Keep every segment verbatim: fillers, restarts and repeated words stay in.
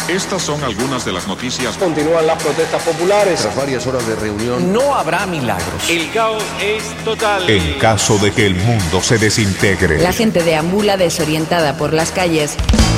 Estas son algunas de las noticias. Continúan las protestas populares. Tras varias horas de reunión, no habrá milagros. El caos es total. En caso de que el mundo se desintegre. La gente deambula desorientada por las calles.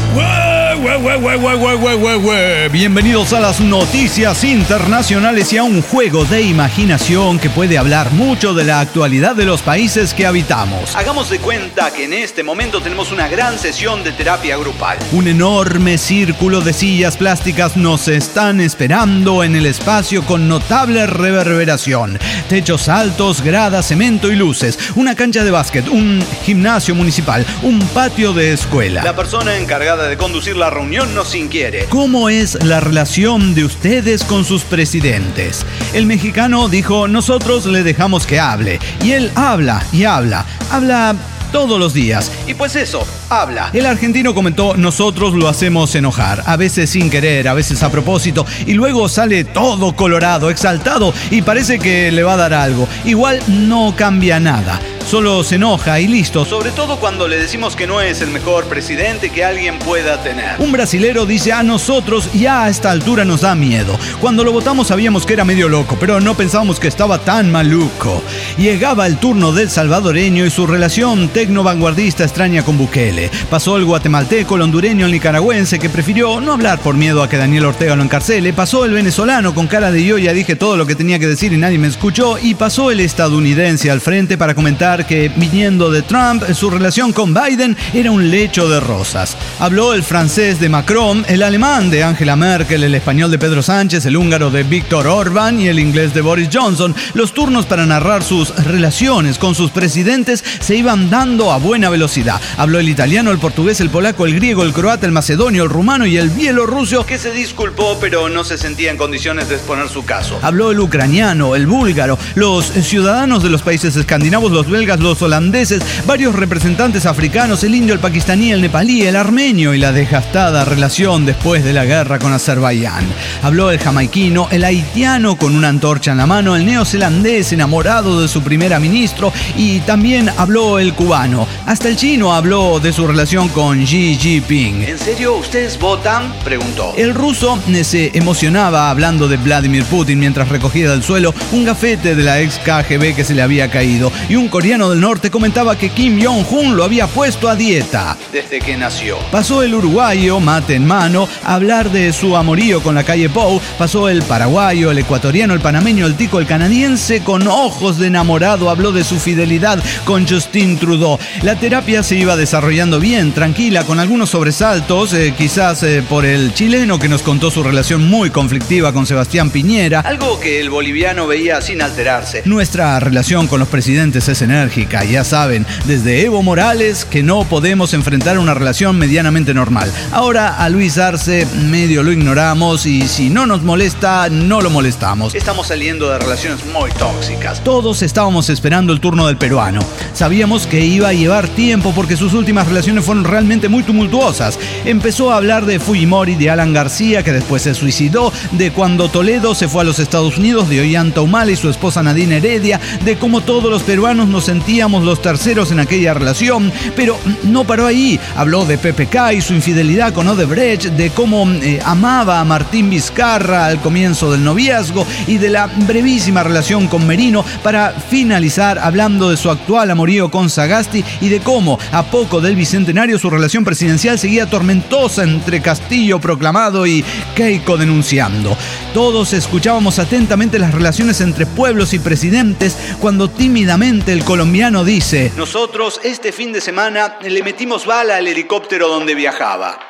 ¡Hue, hue, hue, hue, hue, hue, hue, hue! Bienvenidos a las noticias internacionales y a un juego de imaginación que puede hablar mucho de la actualidad de los países que habitamos. Hagamos de cuenta que en este momento tenemos una gran sesión de terapia grupal. Un enorme círculo de sillas plásticas nos están esperando en el espacio con notable reverberación. Techos altos, gradas, cemento y luces. Una cancha de básquet, un gimnasio municipal, un patio de escuela. La persona encargada de conducir la reunión nos inquiere. ¿Cómo es la relación de ustedes con sus presidentes? El mexicano dijo, nosotros le dejamos que hable. Y él habla y habla. Habla todos los días. Y pues eso, habla. El argentino comentó, nosotros lo hacemos enojar, a veces sin querer, a veces a propósito, y luego sale todo colorado, exaltado, y parece que le va a dar algo. Igual no cambia nada. Solo se enoja y listo. Sobre todo cuando le decimos que no es el mejor presidente que alguien pueda tener. Un brasilero dice, a nosotros ya a esta altura nos da miedo. Cuando lo votamos sabíamos que era medio loco, pero no pensábamos que estaba tan maluco. Llegaba el turno del salvadoreño y su relación tecno-vanguardista extraña con Bukele. Pasó el guatemalteco, el hondureño, el nicaragüense que prefirió no hablar por miedo a que Daniel Ortega lo encarcele. Pasó el venezolano con cara de yo ya dije todo lo que tenía que decir y nadie me escuchó. Y pasó el estadounidense al frente para comentar que viniendo de Trump, su relación con Biden era un lecho de rosas. Habló el francés de Macron, el alemán de Angela Merkel, el español de Pedro Sánchez, el húngaro de Viktor Orbán y el inglés de Boris Johnson. Los turnos para narrar sus relaciones con sus presidentes se iban dando a buena velocidad. Habló el italiano, el portugués, el polaco, el griego, el croata, el macedonio, el rumano y el bielorruso, que se disculpó pero no se sentía en condiciones de exponer su caso. Habló el ucraniano, el búlgaro, los ciudadanos de los países escandinavos, los belgas, los holandeses, varios representantes africanos, el indio, el pakistaní, el nepalí, el armenio y la desgastada relación después de la guerra con Azerbaiyán. Habló el jamaiquino, el haitiano con una antorcha en la mano, el neozelandés enamorado de su primera ministro y también habló el cubano. Hasta el chino habló de su relación con Xi Jinping. ¿En serio ustedes votan?, preguntó. El ruso se emocionaba hablando de Vladimir Putin mientras recogía del suelo un gafete de la ex K G B que se le había caído y un coreano del norte comentaba que Kim Jong-un lo había puesto a dieta desde que nació. Pasó el uruguayo, mate en mano, a hablar de su amorío con la calle Pou. Pasó el paraguayo, el ecuatoriano, el panameño, el tico, el canadiense con ojos de enamorado habló de su fidelidad con Justin Trudeau. La terapia se iba desarrollando bien, tranquila, con algunos sobresaltos, eh, quizás eh, por el chileno que nos contó su relación muy conflictiva con Sebastián Piñera. Algo que el boliviano veía sin alterarse. Nuestra relación con los presidentes es enérgica, ya saben, desde Evo Morales que no podemos enfrentar una relación medianamente normal. Ahora a Luis Arce medio lo ignoramos y si no nos molesta, no lo molestamos. Estamos saliendo de relaciones muy tóxicas. Todos estábamos esperando el turno del peruano. Sabíamos que iba a llevar tiempo porque sus últimas relaciones fueron realmente muy tumultuosas. Empezó a hablar de Fujimori, de Alan García, que después se suicidó, de cuando Toledo se fue a los Estados Unidos, de Ollanta Humala y su esposa Nadine Heredia, de cómo todos los peruanos nos sentíamos los terceros en aquella relación, pero no paró ahí. Habló de P P K y su infidelidad con Odebrecht, de cómo eh, amaba a Martín Vizcarra al comienzo del noviazgo y de la brevísima relación con Merino, para finalizar hablando de su actual amorío con Sagasti y de cómo, a poco del bicentenario, su relación presidencial seguía tormentosa entre Castillo proclamado y Keiko denunciando. Todos escuchábamos atentamente las relaciones entre pueblos y presidentes cuando tímidamente el colombiano dice: nosotros este fin de semana le metimos bala al helicóptero donde viajaba.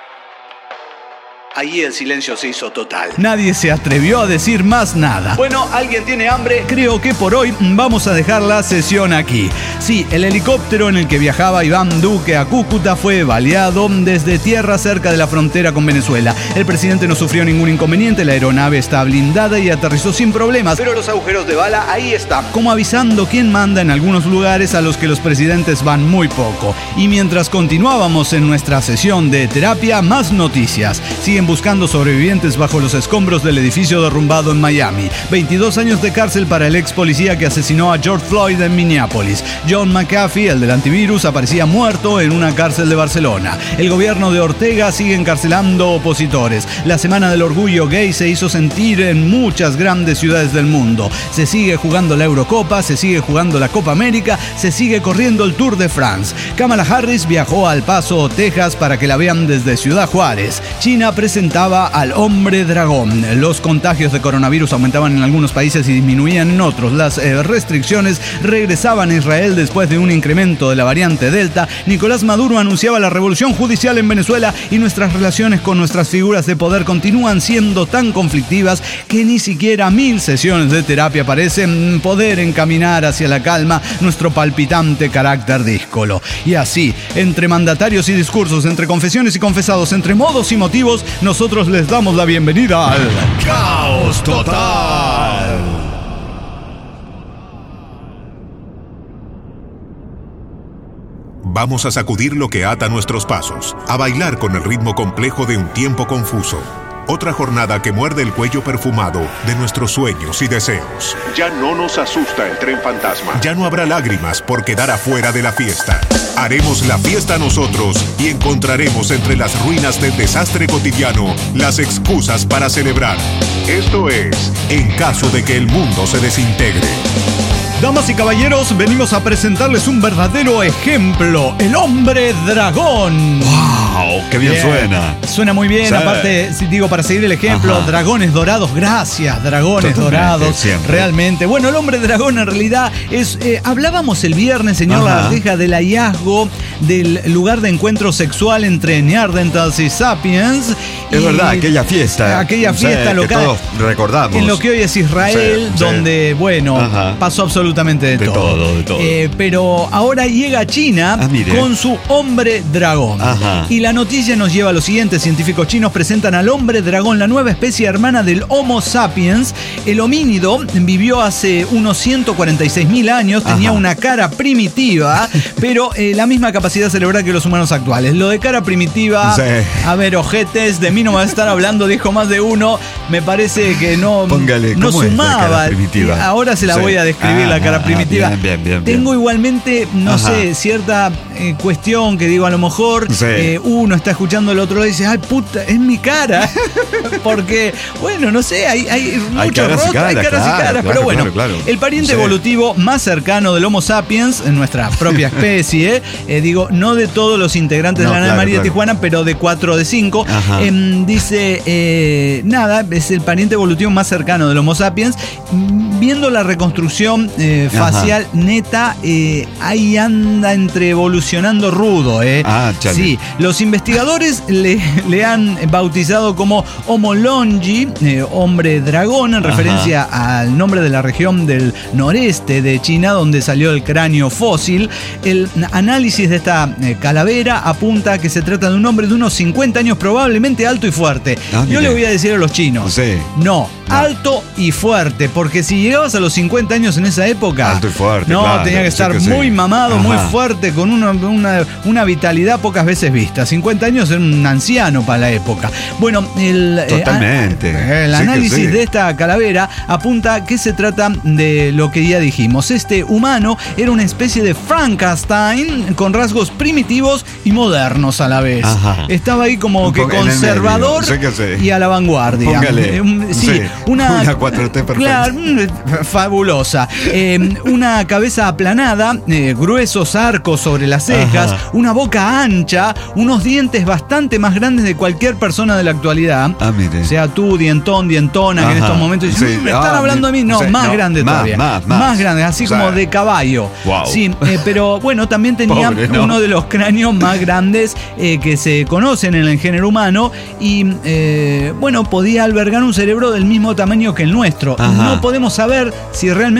Ahí el silencio se hizo total. Nadie se atrevió a decir más nada. Bueno, ¿alguien tiene hambre? Creo que por hoy vamos a dejar la sesión aquí. Sí, el helicóptero en el que viajaba Iván Duque a Cúcuta fue baleado desde tierra cerca de la frontera con Venezuela. El presidente no sufrió ningún inconveniente, la aeronave está blindada y aterrizó sin problemas. Pero los agujeros de bala ahí están. Como avisando quién manda en algunos lugares a los que los presidentes van muy poco. Y mientras continuábamos en nuestra sesión de terapia, más noticias. Siguen buscando sobrevivientes bajo los escombros del edificio derrumbado en Miami. veintidós años de cárcel para el ex policía que asesinó a George Floyd en Minneapolis. John McAfee, el del antivirus, aparecía muerto en una cárcel de Barcelona. El gobierno de Ortega sigue encarcelando opositores. La Semana del Orgullo Gay se hizo sentir en muchas grandes ciudades del mundo. Se sigue jugando la Eurocopa, se sigue jugando la Copa América, se sigue corriendo el Tour de France. Kamala Harris viajó a El Paso, Texas, para que la vean desde Ciudad Juárez. China presentaba al hombre dragón. Los contagios de coronavirus aumentaban en algunos países y disminuían en otros. Las eh, restricciones regresaban a Israel después de un incremento de la variante Delta. Nicolás Maduro anunciaba la revolución judicial en Venezuela y nuestras relaciones con nuestras figuras de poder continúan siendo tan conflictivas que ni siquiera mil sesiones de terapia parecen poder encaminar hacia la calma nuestro palpitante carácter díscolo. Y así, entre mandatarios y discursos, entre confesiones y confesados, entre modos y motivos, nosotros les damos la bienvenida al Caos Total. Vamos a sacudir lo que ata nuestros pasos, a bailar con el ritmo complejo de un tiempo confuso. Otra jornada que muerde el cuello perfumado de nuestros sueños y deseos. Ya no nos asusta el tren fantasma. Ya no habrá lágrimas por quedar afuera de la fiesta. Haremos la fiesta nosotros y encontraremos entre las ruinas del desastre cotidiano las excusas para celebrar. Esto es, en caso de que el mundo se desintegre. Damas y caballeros, venimos a presentarles un verdadero ejemplo, el hombre dragón. ¡Wow! ¡Qué bien, bien suena! Suena muy bien, sí. Aparte, si digo, para seguir el ejemplo, ajá, dragones dorados, gracias, dragones Totalmente, dorados, siempre. Realmente. Bueno, el hombre dragón en realidad es, eh, hablábamos el viernes, señor Lagardeja, del hallazgo del lugar de encuentro sexual entre Neanderthals y Sapiens. Es y verdad, aquella fiesta. Aquella fiesta sí, local. Que todos recordamos. En lo que hoy es Israel, sí, donde, sí. bueno, ajá, pasó absolutamente de, de todo. todo, de todo. Eh, pero ahora llega China ah, con su hombre dragón. Ajá. Y la noticia nos lleva a lo siguiente. Científicos chinos presentan al hombre dragón, la nueva especie hermana del Homo sapiens. El homínido vivió hace unos ciento cuarenta y seis mil años, tenía ajá, una cara primitiva, pero eh, la misma capacidad cerebral que los humanos actuales. Lo de cara primitiva, sí. a ver, ojetes, de mí no me va a estar hablando, dijo más de uno. Me parece que no, Póngale, no ¿cómo sumaba. Es la cara primitiva? Ahora se la sí. voy a describir, ah, la cara primitiva. Ah, bien, bien, bien, bien. Tengo igualmente, no ajá, sé, cierta eh, cuestión que digo, a lo mejor sí. eh, uno está escuchando al otro lado y dice, ay puta, es mi cara. Porque, bueno, no sé, hay, hay muchos rostros, hay caras claro, y caras, claro, pero bueno, claro, claro. el pariente sí. evolutivo más cercano del Homo sapiens, en nuestra propia especie, eh, digo, no de todos los integrantes no, de la Nave claro, María claro. de Tijuana, pero de cuatro de cinco, eh, dice, eh, nada, es el pariente evolutivo más cercano del Homo sapiens. Viendo la reconstrucción eh, facial ajá, neta, eh, ahí anda entre evolucionando rudo, eh. Ah, chale. Sí, los investigadores le, le han bautizado como Homo longi, eh, hombre dragón, en referencia ajá, al nombre de la región del noreste de China, donde salió el cráneo fósil. El análisis de esta eh, calavera apunta a que se trata de un hombre de unos cincuenta años, probablemente alto y fuerte. Ah, Yo le voy a decir a los chinos, sí. no, no, alto y fuerte, porque si llegabas a los cincuenta años en esa época, alto y fuerte, no, claro, tenía que estar sí que muy sí. mamado, ajá, muy fuerte, con una, una, una vitalidad pocas veces vista. cincuenta años era un anciano para la época. Bueno, el, Totalmente. Eh, el sí análisis sí. de esta calavera apunta que se trata de lo que ya dijimos. Este humano era una especie de Frankenstein con rasgos primitivos y modernos a la vez. Ajá. Estaba ahí como un que conservador sí que sí. y a la vanguardia. Póngale. Eh, un, sí, sí, una, una cuatro T perfecta. Claro, fabulosa. Eh, una cabeza aplanada, eh, gruesos arcos sobre las cejas, ajá, una boca ancha, unos dientes bastante más grandes de cualquier persona de la actualidad. Ah, mire. O sea, tú, dientón, dientona, ajá, que en estos momentos dicen, sí. ¿me están ah, hablando a mí? No, sí, más no, grande más, todavía. Más, más, más grande, así o sea, como de caballo. Wow. Sí, eh, pero bueno, también tenía Pobre, ¿no? uno de los cráneos más grandes eh, que se conocen en el género humano y, eh, bueno, podía albergar un cerebro del mismo tamaño que el nuestro. Ajá. No podemos saber si realmente lo albergaba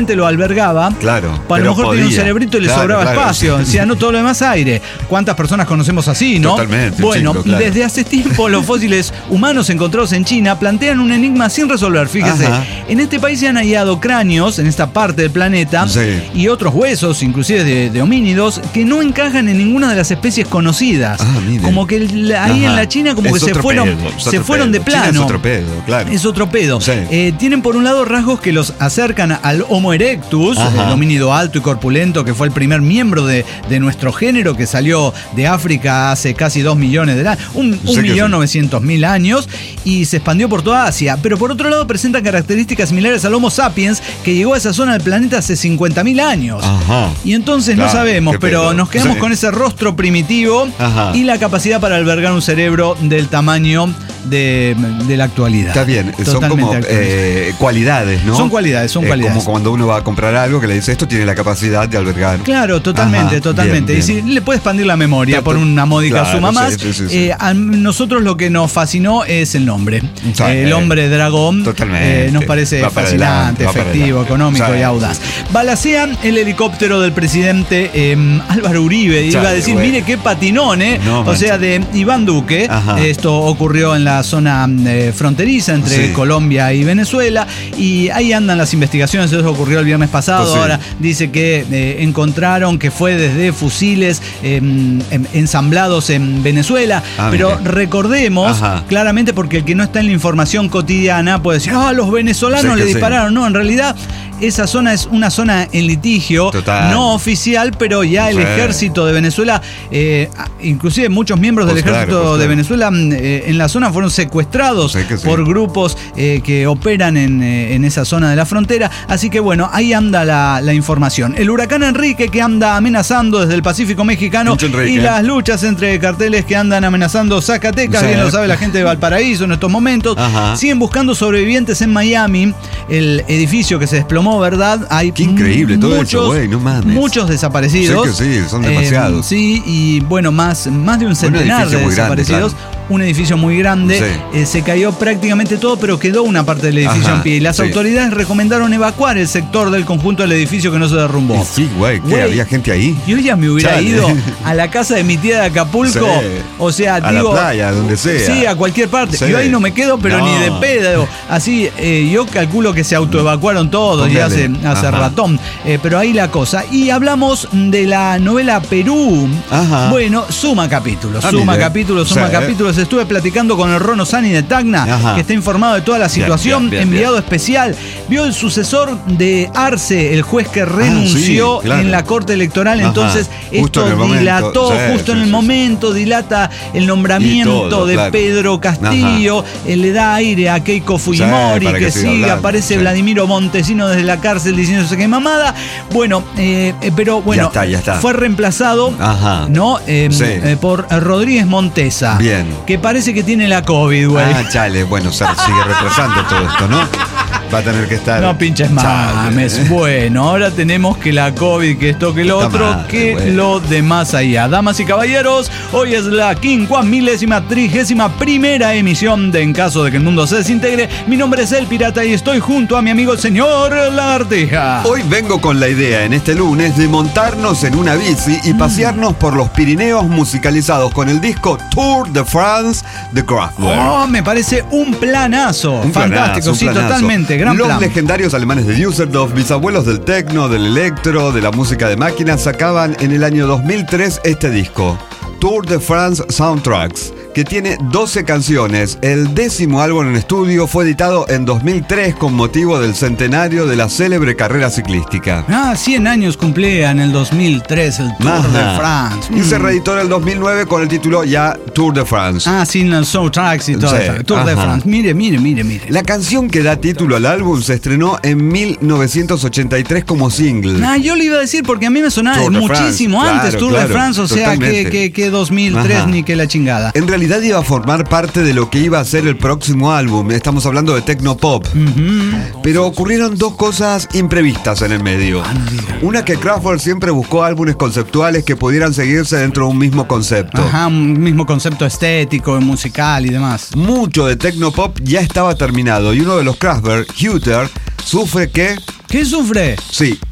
albergaba, Claro, a lo pero mejor tenía un podía. cerebrito y le Claro, sobraba claro. espacio. Decía, no, todo lo demás aire. ¿Cuántas personas conocemos así, no? Totalmente, Bueno, chico, claro. desde hace tiempo los fósiles humanos encontrados en China plantean un enigma sin resolver. Fíjese, Ajá. en este país se han hallado cráneos en esta parte del planeta Sí. y otros huesos, inclusive de, de homínidos, que no encajan en ninguna de las especies conocidas. Ah, mire. Como que el- ahí Ajá. en la China como Es que se otro fueron, pedo, es se otro fueron pedo. de China plano. es otro pedo, claro. Es otro pedo. Sí. Eh, tienen por un lado rasgos que los acercan al Homo erectus, Ajá. el homínido alto y corpulento que fue el primer miembro de, de nuestro género que salió de África hace casi dos millones de años, un, Sé un que millón sí. novecientos mil años y se expandió por toda Asia. Pero por otro lado presenta características similares al Homo sapiens que llegó a esa zona del planeta hace cincuenta mil años. Ajá. Y entonces Claro, no sabemos, qué pero pedo. nos quedamos Sí. con ese rostro primitivo Ajá. y la capacidad para albergar un cerebro del tamaño de, de la actualidad. Está bien, son Totalmente como actual. eh, cualidades, ¿no? Son cualidades, son Eh, cualidades. Como cuando uno va a comprar algo que le dice esto tiene la capacidad de albergar. Claro, totalmente, Ajá, totalmente. bien, Y si bien. le puede expandir la memoria Claro, por una módica claro, suma sí, más. sí, sí, sí. Eh, a nosotros lo que nos fascinó es el nombre. Sí, Eh, el eh, hombre dragón totalmente. eh, nos parece Va para fascinante, adelante, va para efectivo, adelante. económico Sí, y audaz. sí, Balacean el helicóptero del presidente eh, Álvaro Uribe. Iba a Chale, decir, bueno. mire qué patinón, ¿eh? No, o mancha. sea, de Iván Duque. Ajá. Esto ocurrió en la zona eh, fronteriza entre Sí. Colombia y Venezuela. Y ahí andan las investigaciones. Eso ocurrió el viernes pasado. Pues sí. Ahora dice que eh, encontraron que fue desde fusiles eh, em, ensamblados en Venezuela. Ah, pero mire. recordemos Ajá. claramente, porque el que no está en la información cotidiana puede decir, ah, los venezolanos Sí le que sí. dispararon. No, en realidad esa zona es una zona en litigio, Total. no oficial, pero ya el Sí. ejército de Venezuela, eh, inclusive muchos miembros del Pues claro, ejército pues de claro. Venezuela mm, eh, en la zona fueron secuestrados Sí que sí. por grupos eh, que operan en, eh, en esa zona de la frontera. Así que bueno, ahí anda la, la información. El huracán Enrique que anda amenazando desde el Pacífico mexicano Mucho Enrique. y las luchas entre carteles que andan amenazando Zacatecas, Sí. bien lo sabe la gente de Valparaíso en estos momentos. Ajá. Siguen buscando sobrevivientes en Miami, el edificio que se desplomó, ¿verdad? Hay Qué increíble todo muchos, eso, güey, no mames. muchos desaparecidos. Sé que sí, son Eh, demasiados. sí, y bueno, más, más de un centenar edificio de muy grande, desaparecidos. claro. Un edificio muy grande. Sí. Eh, se cayó prácticamente todo, pero quedó una parte del edificio Ajá, en pie. Y las sí. autoridades recomendaron evacuar el sector del conjunto del edificio que no se derrumbó. Y sí, güey, ¿qué? Güey, ¿Había gente ahí? Yo ya me hubiera Chale. ido a la casa de mi tía de Acapulco. Sí. O sea, A la digo. playa, donde sea. Sí, a cualquier parte. Sí. Yo ahí no me quedo, pero No. ni de pedo. Así, eh, yo calculo que se autoevacuaron todos ya hace, Póngale. hace Ajá. ratón. Eh, pero ahí la cosa. Y hablamos de la novela Perú. Ajá. Bueno, suma capítulos, Ah, suma mire. capítulos, suma Sí. capítulos. Estuve platicando con el Rono Sani de Tacna, Ajá. que está informado de toda la situación. bien, bien, enviado especial. Vio el sucesor de Arce, el juez que Ah, renunció sí, claro. en la corte electoral. Ajá. Entonces, Justo esto en el momento. dilató Sí, justo sí, en el sí, momento, dilata el nombramiento Y todo, de claro. Pedro Castillo, eh, le da aire a Keiko Fujimori, para que, que siga sigue, hablando, aparece sí. Vladimiro Montesino desde la cárcel diciendo no sé qué mamada. Bueno, eh, eh, pero bueno, Ya está, ya está. fue reemplazado, Ajá. ¿no? Eh, Sí. eh, por Rodríguez Montesa. Bien. Que parece que tiene la COVID, güey. Ah, chale, bueno, se sigue retrasando todo esto, ¿no? Va a tener que estar. No pinches mames. Chale. Bueno, ahora tenemos que la COVID, que esto, que lo Puta otro, madre, que güey. lo demás allá. Damas y caballeros, hoy es la quincuamilésima trigésima primera emisión de En caso de que el mundo se desintegre. Mi nombre es El Pirata y estoy junto a mi amigo el señor Lagartija. Hoy vengo con la idea en este lunes de montarnos en una bici y pasearnos por los Pirineos musicalizados con el disco Tour de France de Kraftwerk. Oh, me parece un planazo. Un Fantástico, planazo, un sí, planazo. totalmente. Gran Los plan. legendarios alemanes de Düsseldorf, bisabuelos del techno, del electro, de la música de máquinas, sacaban en el año dos mil tres este disco, Tour de France Soundtracks, que tiene doce canciones. El décimo álbum en estudio fue editado en dos mil tres con motivo del centenario de la célebre carrera ciclística. Ah, cien años cumplía en el dos mil tres el Tour de Ajá. France. Y se Mm. reeditó en el dos mil nueve con el título ya Tour de France. Ah, sin el soundtracks y todo Sí, eso. Tour de ajá. France. Mire, mire, mire, mire. La canción que da título al álbum se estrenó en mil novecientos ochenta y tres como single. Ah, yo le iba a decir porque a mí me sonaba Tour de muchísimo France, antes claro, Tour de claro, France, o sea, que, totalmente. que, que dos mil tres Ajá. ni que la chingada. En realidad iba a formar parte de lo que iba a ser el próximo álbum. Estamos hablando de Tecnopop. Pero ocurrieron dos cosas imprevistas en el medio. Una, que Kraftwerk siempre buscó álbumes conceptuales que pudieran seguirse dentro de un mismo concepto. Ajá, un mismo concepto estético, musical y demás. Mucho de Tecnopop ya estaba terminado y uno de los Kraftwerk, Hutter, sufre que... ¿Qué sufre? Sí,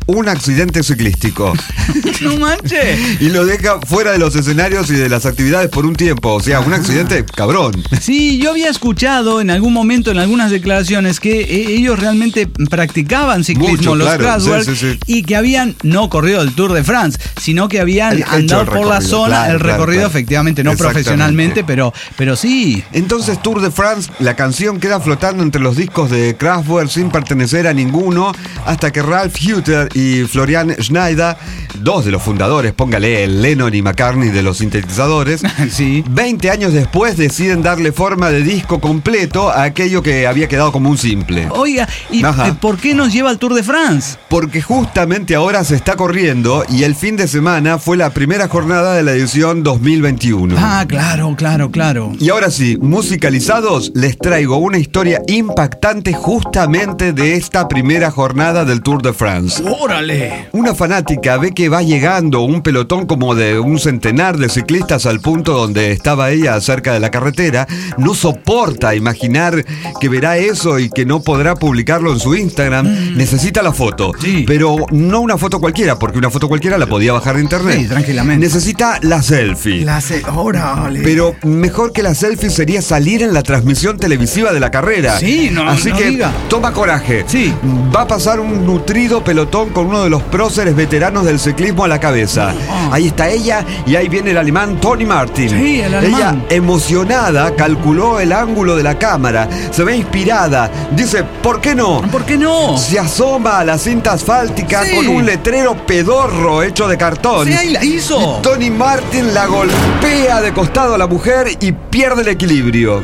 un accidente ciclístico. No manches. Y lo deja fuera de los escenarios y de las actividades por un tiempo. O sea, un accidente cabrón. Sí, yo había escuchado en algún momento, en algunas declaraciones, que eh, ellos realmente practicaban ciclismo, Mucho, los claro. Kraftwerk, Sí, sí, sí. y que habían no corrido el Tour de France, sino que habían El- hecho andado el por la recorrido, zona, claro, el claro, recorrido, claro. efectivamente, no Exactamente. profesionalmente, pero, pero sí. Entonces Tour de France, la canción queda flotando entre los discos de Kraftwerk sin pertenecer a ninguno, hasta que Ralph Hütter y Florian Schneider, dos de los fundadores, póngale el Lennon y McCartney de los sintetizadores, Sí. veinte años después deciden darle forma de disco completo a aquello que había quedado como un simple. Oiga, ¿y Ajá. eh, por qué nos lleva al Tour de France? Porque justamente ahora se está corriendo y el fin de semana fue la primera jornada de la edición dos mil veintiuno. Ah, claro, claro, claro. Y ahora sí, musicalizados, les traigo una historia impactante justamente de esta primera jornada del Tour de France. ¡Órale! Una fanática ve que va llegando un pelotón como de un centenar de ciclistas al punto donde estaba ella, cerca de la carretera. No soporta imaginar que verá eso y que no podrá publicarlo en su Instagram. Mm. Necesita la foto, Sí. pero no una foto cualquiera, porque una foto cualquiera la podía bajar de internet. Sí, tranquilamente. Necesita la selfie. La se... ¡Órale! Pero mejor que la selfie sería salir en la transmisión televisiva de la carrera. Sí, no, Así no que diga. toma coraje. Sí. Va a pasar un nutrido pelotón con uno de los próceres veteranos del ciclismo a la cabeza. Ah. Ahí está ella y ahí viene el alemán Tony Martin. Sí, el Ella, alemán. emocionada, calculó el ángulo de la cámara. Se ve inspirada. Dice, ¿por qué no? ¿Por qué no? Se asoma a la cinta asfáltica Sí. con un letrero pedorro hecho de cartón. Sí, ahí la hizo. Y Tony Martin la golpea de costado a la mujer y pierde el equilibrio.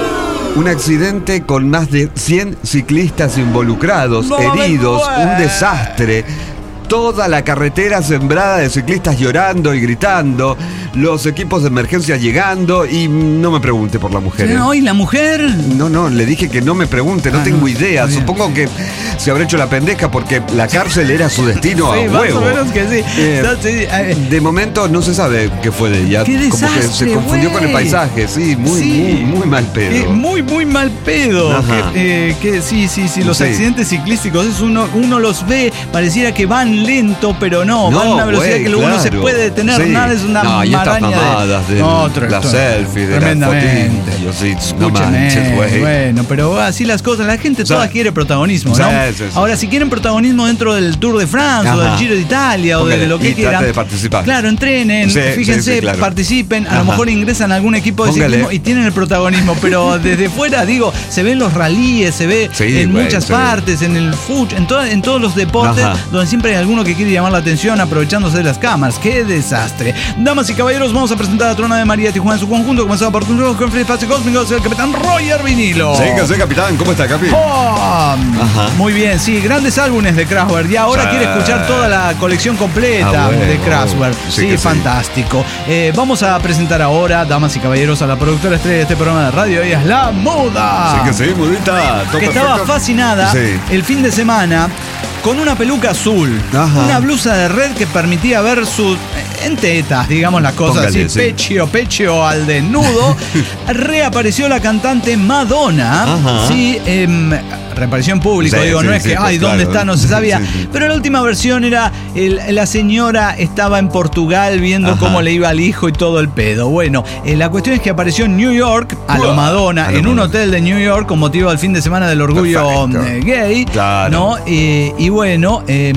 Un accidente con más de cien ciclistas involucrados, No me heridos, puede. un desastre. Toda la carretera sembrada de ciclistas llorando y gritando, los equipos de emergencia llegando y no me pregunte por la mujer. ¿eh? No, ¿y la mujer? No, no, le dije que no me pregunte, no Ah, tengo no, idea. está bien, Supongo sí. que se habrá hecho la pendeja porque la cárcel era su destino Sí, a más huevo. o menos que sí. Eh, No, sí, eh, de momento no se sabe qué fue de ella. Qué Como que se desastre, confundió con el güey. paisaje, sí, muy, Sí. muy, muy mal pedo. Eh, muy, muy mal pedo. Ajá. Que, eh, que sí, sí, sí. Los Sí. accidentes ciclísticos, es uno, uno los ve, pareciera que van lento, pero no, van a una velocidad güey, que luego no se claro. puede detener. Sí. Nada, es una No, y estas maraña de- mamadas de No, tre- la tre- selfie, de la tremendamente. fotillo, sí, no Escúcheme, manches, güey. bueno, pero así las cosas, la gente O sea, toda quiere protagonismo, sí, ¿no? sí, sí. Ahora, si quieren protagonismo dentro del Tour de France o Ajá. del Giro de Italia o de, Póngale, lo que y quieran, trate de participar. claro, entrenen, Sí, fíjense, sí, sí, claro. participen, a Ajá. lo mejor ingresan a algún equipo de Póngale. ciclismo y tienen el protagonismo, pero desde fuera, digo, se ven los rallyes, se ve Sí, en güey, muchas sí. partes, en el fuch, en, to- en todos los deportes, Ajá. donde siempre hay alguno que quiere llamar la atención aprovechándose de las cámaras. ¡Qué desastre! Damas y caballeros, vamos a presentar a Trona de María Tijuana en su conjunto, comenzado por un juego con Felipe Espacio Cósmico, el capitán Roger Vinilo. Sí, que soy capitán, ¿cómo está, capi? ¡Oh! Ajá. Muy bien, sí, grandes álbumes de Kraftwerk. Y ahora Sí. quiere escuchar toda la colección completa Ah, bueno. de Kraftwerk. Sí Sí, que sí. fantástico. Eh, vamos a presentar ahora, damas y caballeros, a la productora estrella de este programa de radio. Ella es La Muda. Sí, que sí, mudita. todo Que estaba perfecto. fascinada Sí. el fin de semana con una peluca azul, Ajá. una blusa de red que permitía ver su en tetas, digamos las cosas Póngale, así, sí. pecho, pecho al desnudo. Reapareció la cantante Madonna, Ajá. sí, em, reapareció en público, Sí, digo, sí, no es sí, que, pues, ay, ¿dónde claro. está? No se sabía. Sí, sí. Pero la última versión era, el- la señora estaba en Portugal viendo Ajá. cómo le iba al hijo y todo el pedo. Bueno, eh, la cuestión es que apareció en New York, a lo Uah, Madonna, a lo en un Madonna. hotel de New York con motivo del fin de semana del orgullo Perfecto. eh, gay, Claro. ¿no? Eh, y bueno, eh,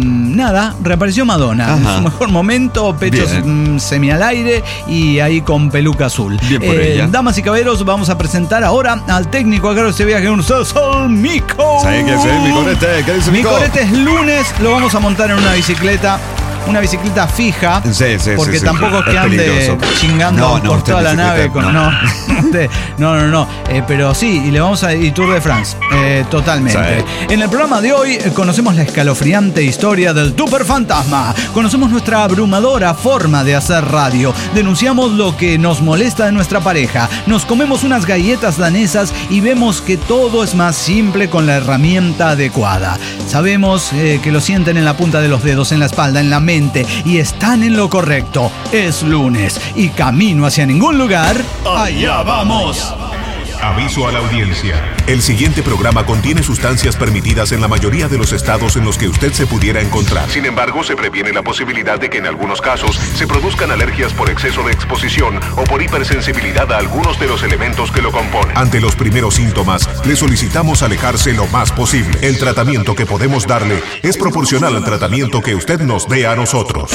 nada, reapareció Madonna en Ajá. su mejor momento, pechos Bien. mm, semi al aire y ahí con peluca azul. Bien por ella. Damas y caballeros, vamos a presentar ahora al técnico a cargo de este viaje con ustedes, al Mico. Sí, que sí, mi corete, ¿qué dice mi Micorete es lunes, lo vamos a montar en una bicicleta. Una bicicleta fija, Sí, sí, sí, porque sí. tampoco es que Es ande peligroso. chingando No, no, por usted toda la bicicleta, nave. Con, no. no, usted- no, no, no. Eh, pero sí, y le vamos a ir Tour de France, eh, totalmente. Sí. En el programa de hoy eh, conocemos la escalofriante historia del Tupper Fantasma. Conocemos nuestra abrumadora forma de hacer radio. Denunciamos lo que nos molesta de nuestra pareja. Nos comemos unas galletas danesas y vemos que todo es más simple con la herramienta adecuada. Sabemos eh, que lo sienten en la punta de los dedos, en la espalda, en la mente y están en lo correcto. Es lunes y camino hacia ningún lugar. ¡Allá vamos! Aviso a la audiencia. El siguiente programa contiene sustancias permitidas en la mayoría de los estados en los que usted se pudiera encontrar. Sin embargo, se previene la posibilidad de que en algunos casos se produzcan alergias por exceso de exposición o por hipersensibilidad a algunos de los elementos que lo componen. Ante los primeros síntomas, le solicitamos alejarse lo más posible. El tratamiento que podemos darle es proporcional al tratamiento que usted nos dé a nosotros.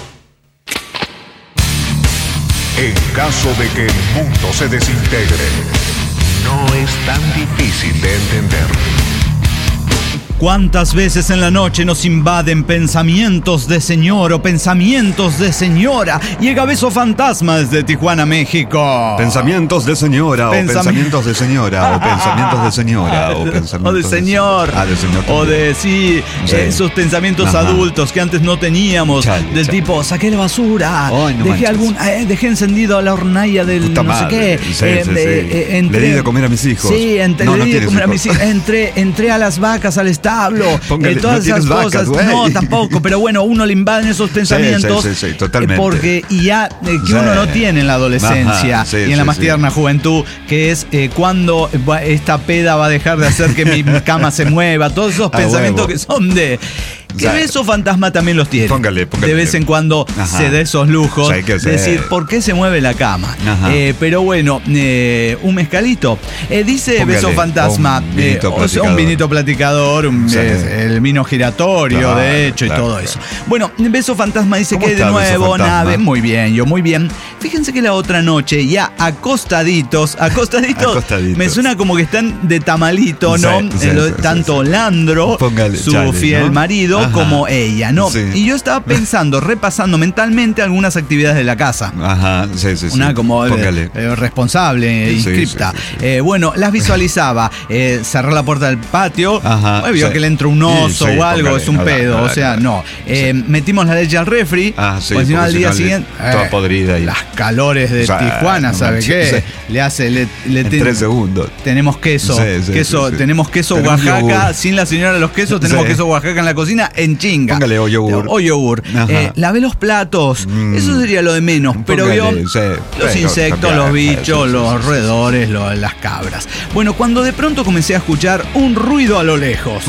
En caso de que el mundo se desintegre, no es tan difícil de entender. ¿Cuántas veces en la noche nos invaden pensamientos de señor o pensamientos de señora? Llega Beso Fantasma desde Tijuana, México. Pensamientos de señora, Pensami- o pensamientos de señora, o pensamientos de señora, o pensamientos O de señor. Ah, de señor. O también. de, sí, Sí. esos pensamientos Ajá. adultos que antes no teníamos. Chale, del chale. tipo, saqué la basura, Ay, no dejé manches. algún, eh, dejé encendido la hornalla del Puta no sé madre. qué. Sí, sí, Eh, sí. eh, eh, Le di de comer a mis hijos. Sí, entre, No, le no di de tienes comer a hijos. mis hijos. Entré, entré a las vacas al establo. Póngale, eh, todas no tienes esas vacas, cosas. güey. No, tampoco, pero bueno, uno le invaden esos pensamientos. sí, sí, sí, totalmente. eh, Porque, y ya, eh, que Sí. uno no tiene en la adolescencia Ajá, sí, y en sí, la más sí. tierna juventud, que es eh, cuando va- esta peda va a dejar de hacer que mi cama se mueva. Todos esos A pensamientos huevo. que son de. Que Sí. Beso Fantasma también los tiene. Póngale, póngale. De vez en cuando Ajá. se da esos lujos. Sí, hay que de ser. decir, ¿por qué se mueve la cama? Ajá. Eh, pero bueno, eh, un mezcalito. Eh, dice Póngale, Beso Fantasma. un vinito eh, o sea, platicador. un vinito platicador, un- Sí. eh, el vino giratorio, Claro, de hecho, claro, y todo claro. eso. Bueno, Beso Fantasma dice ¿Cómo que de está, Beso nuevo, Fantasma? nave. Muy bien, yo muy bien. Fíjense que la otra noche, ya acostaditos, acostaditos, Acostaditos. me suena como que están de tamalito, Sí, ¿no? sí, Eh, lo- sí, sí, tanto sí. Landro, Póngale, su chale, fiel ¿no? marido, Ajá. como ella, ¿no? Sí. Y yo estaba pensando, repasando mentalmente algunas actividades de la casa. Ajá, sí, sí, sí. Una como eh, Póngale. eh, responsable, Sí, inscripta. sí, sí, sí. Eh, bueno, las visualizaba. Eh, cerré la puerta del patio. Ajá, eh, vio sí. que le entra un oso Sí, sí, o algo, póngale, es un no da, pedo. no o da, sea, no no. da. Eh, metimos la leche al refri. Ah, sí, pues si no, porque al si día no le- siguiente. toda podrida ahí. Las calores de O sea, Tijuana, no ¿sabe manches, qué? sí. Le hace. Le, le En tiene- tres segundos. Tenemos queso. Sí, sí, queso sí, sí. Tenemos queso Tenemos Oaxaca. yogur. Sin la señora de los quesos, tenemos Sí. queso Oaxaca en la cocina en chinga. Póngale o yogur. O yogur. Ajá. Eh, lavé los platos. Mm. Eso sería lo de menos. Pero Póngale, vio sí. los Sí, insectos, también, los sí, bichos, sí, sí, los sí, sí. roedores, lo- las cabras. Bueno, cuando de pronto comencé a escuchar un ruido a lo lejos,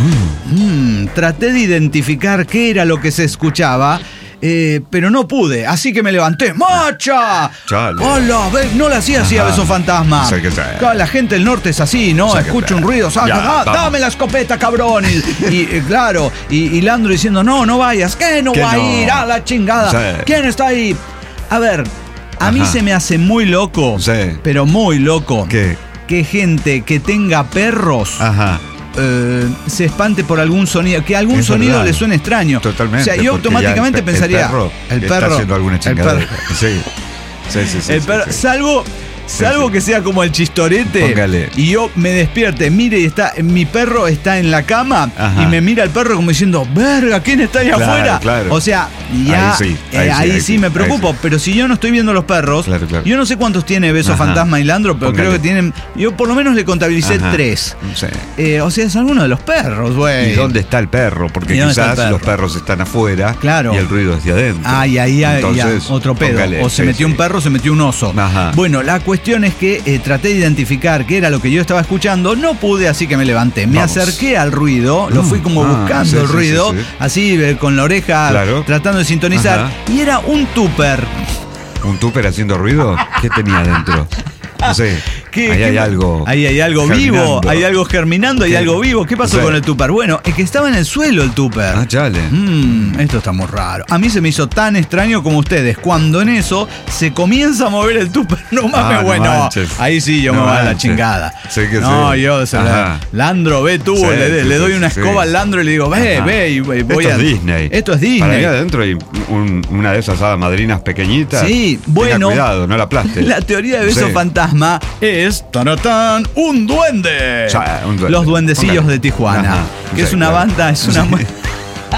mm, traté de identificar qué era lo que se escuchaba. Eh, pero no pude, así que me levanté. ¡Macha! Chale. ¡Hola! ve- No le hacía así a Ajá. Beso Fantasma. Sí, que sí. Claro, la gente del norte es así, ¿no? Sí, que Escucha sí. un ruido, saca, Ya, "Ah, vamos". dame la escopeta, cabrón. Y, y, eh, claro, y, y Landro diciendo, no, no vayas. ¿Qué no Que va a no. ir? A la chingada. Sí. ¿Quién está ahí? A ver, a mí Ajá. se me hace muy loco, Sí. pero muy loco, ¿Qué? que gente que tenga perros Ajá. eh, se espante por algún sonido, que algún Es sonido verdad. le suene extraño. Totalmente. O sea, yo porque automáticamente ya el pe- pensaría, El perro, el está perro, haciendo alguna el chingadera. perro. Sí. Sí, sí, sí. El sí, perro, sí. salvo, salvo sí. que sea como el chistorete Póngale. y yo me despierte, mire, y está, mi perro está en la cama Ajá. y me mira el perro como diciendo, verga, ¿quién está ahí Claro, afuera? claro. O sea, ya Ahí sí, eh, ahí ahí, sí, ahí sí sí, me ahí preocupo, sí. pero si yo no estoy viendo los perros, Claro, claro. yo no sé cuántos tiene Beso Ajá. Fantasma y Landro, pero Póngale. creo que tienen, yo por lo menos le contabilicé Ajá. tres. Sí. Eh, o sea, es alguno de los perros, güey. ¿Y dónde está el perro? Porque ¿Y dónde está el quizás perro? los perros están afuera Claro. y el ruido es de adentro. Ah, y ahí hay Entonces, otro pedo. póngale, o se sí, metió sí. un perro o se metió un oso. Ajá. Bueno, la cuestión es que eh, traté de identificar qué era lo que yo estaba escuchando. No pude, así que me levanté. Me Vamos. acerqué al ruido, lo Mm, fui como ah, buscando sí, el sí, ruido, sí, sí. así eh, con la oreja Claro. tratando de sintonizar. Ajá. Y era un tupper. ¿Un tupper haciendo ruido? ¿Qué tenía adentro? No sé. ¿Qué- ahí qué hay pa- algo. Ahí hay algo vivo, germinando. hay algo germinando, hay ¿Qué? algo vivo. ¿Qué pasó Sí. con el tupper? Bueno, es que estaba en el suelo el tupper. Ah, chale. Mmm, esto está muy raro. A mí se me hizo tan extraño como ustedes. Cuando en eso se comienza a mover el tupper, no mames, Ah, no bueno. manches. Ahí sí yo No me voy a la manches. chingada. Sí que no, sí. yo se la- Ajá. Landro, ve tú, Sí, le, sí, le doy sí, una sí. escoba al Landro y le digo, ve, Ajá. ve, y voy Esto a. es Disney. Esto es Disney. Para mí adentro hay un- una de esas hadas madrinas pequeñitas. Sí, Tenga bueno. cuidado, no la aplaste. La teoría de Beso Sí. Fantasma es taratán, un duende. Ya, un duende. Los duendecillos Póngale. de Tijuana. Ajá. Que Sí, es una claro. banda, es una. Sí.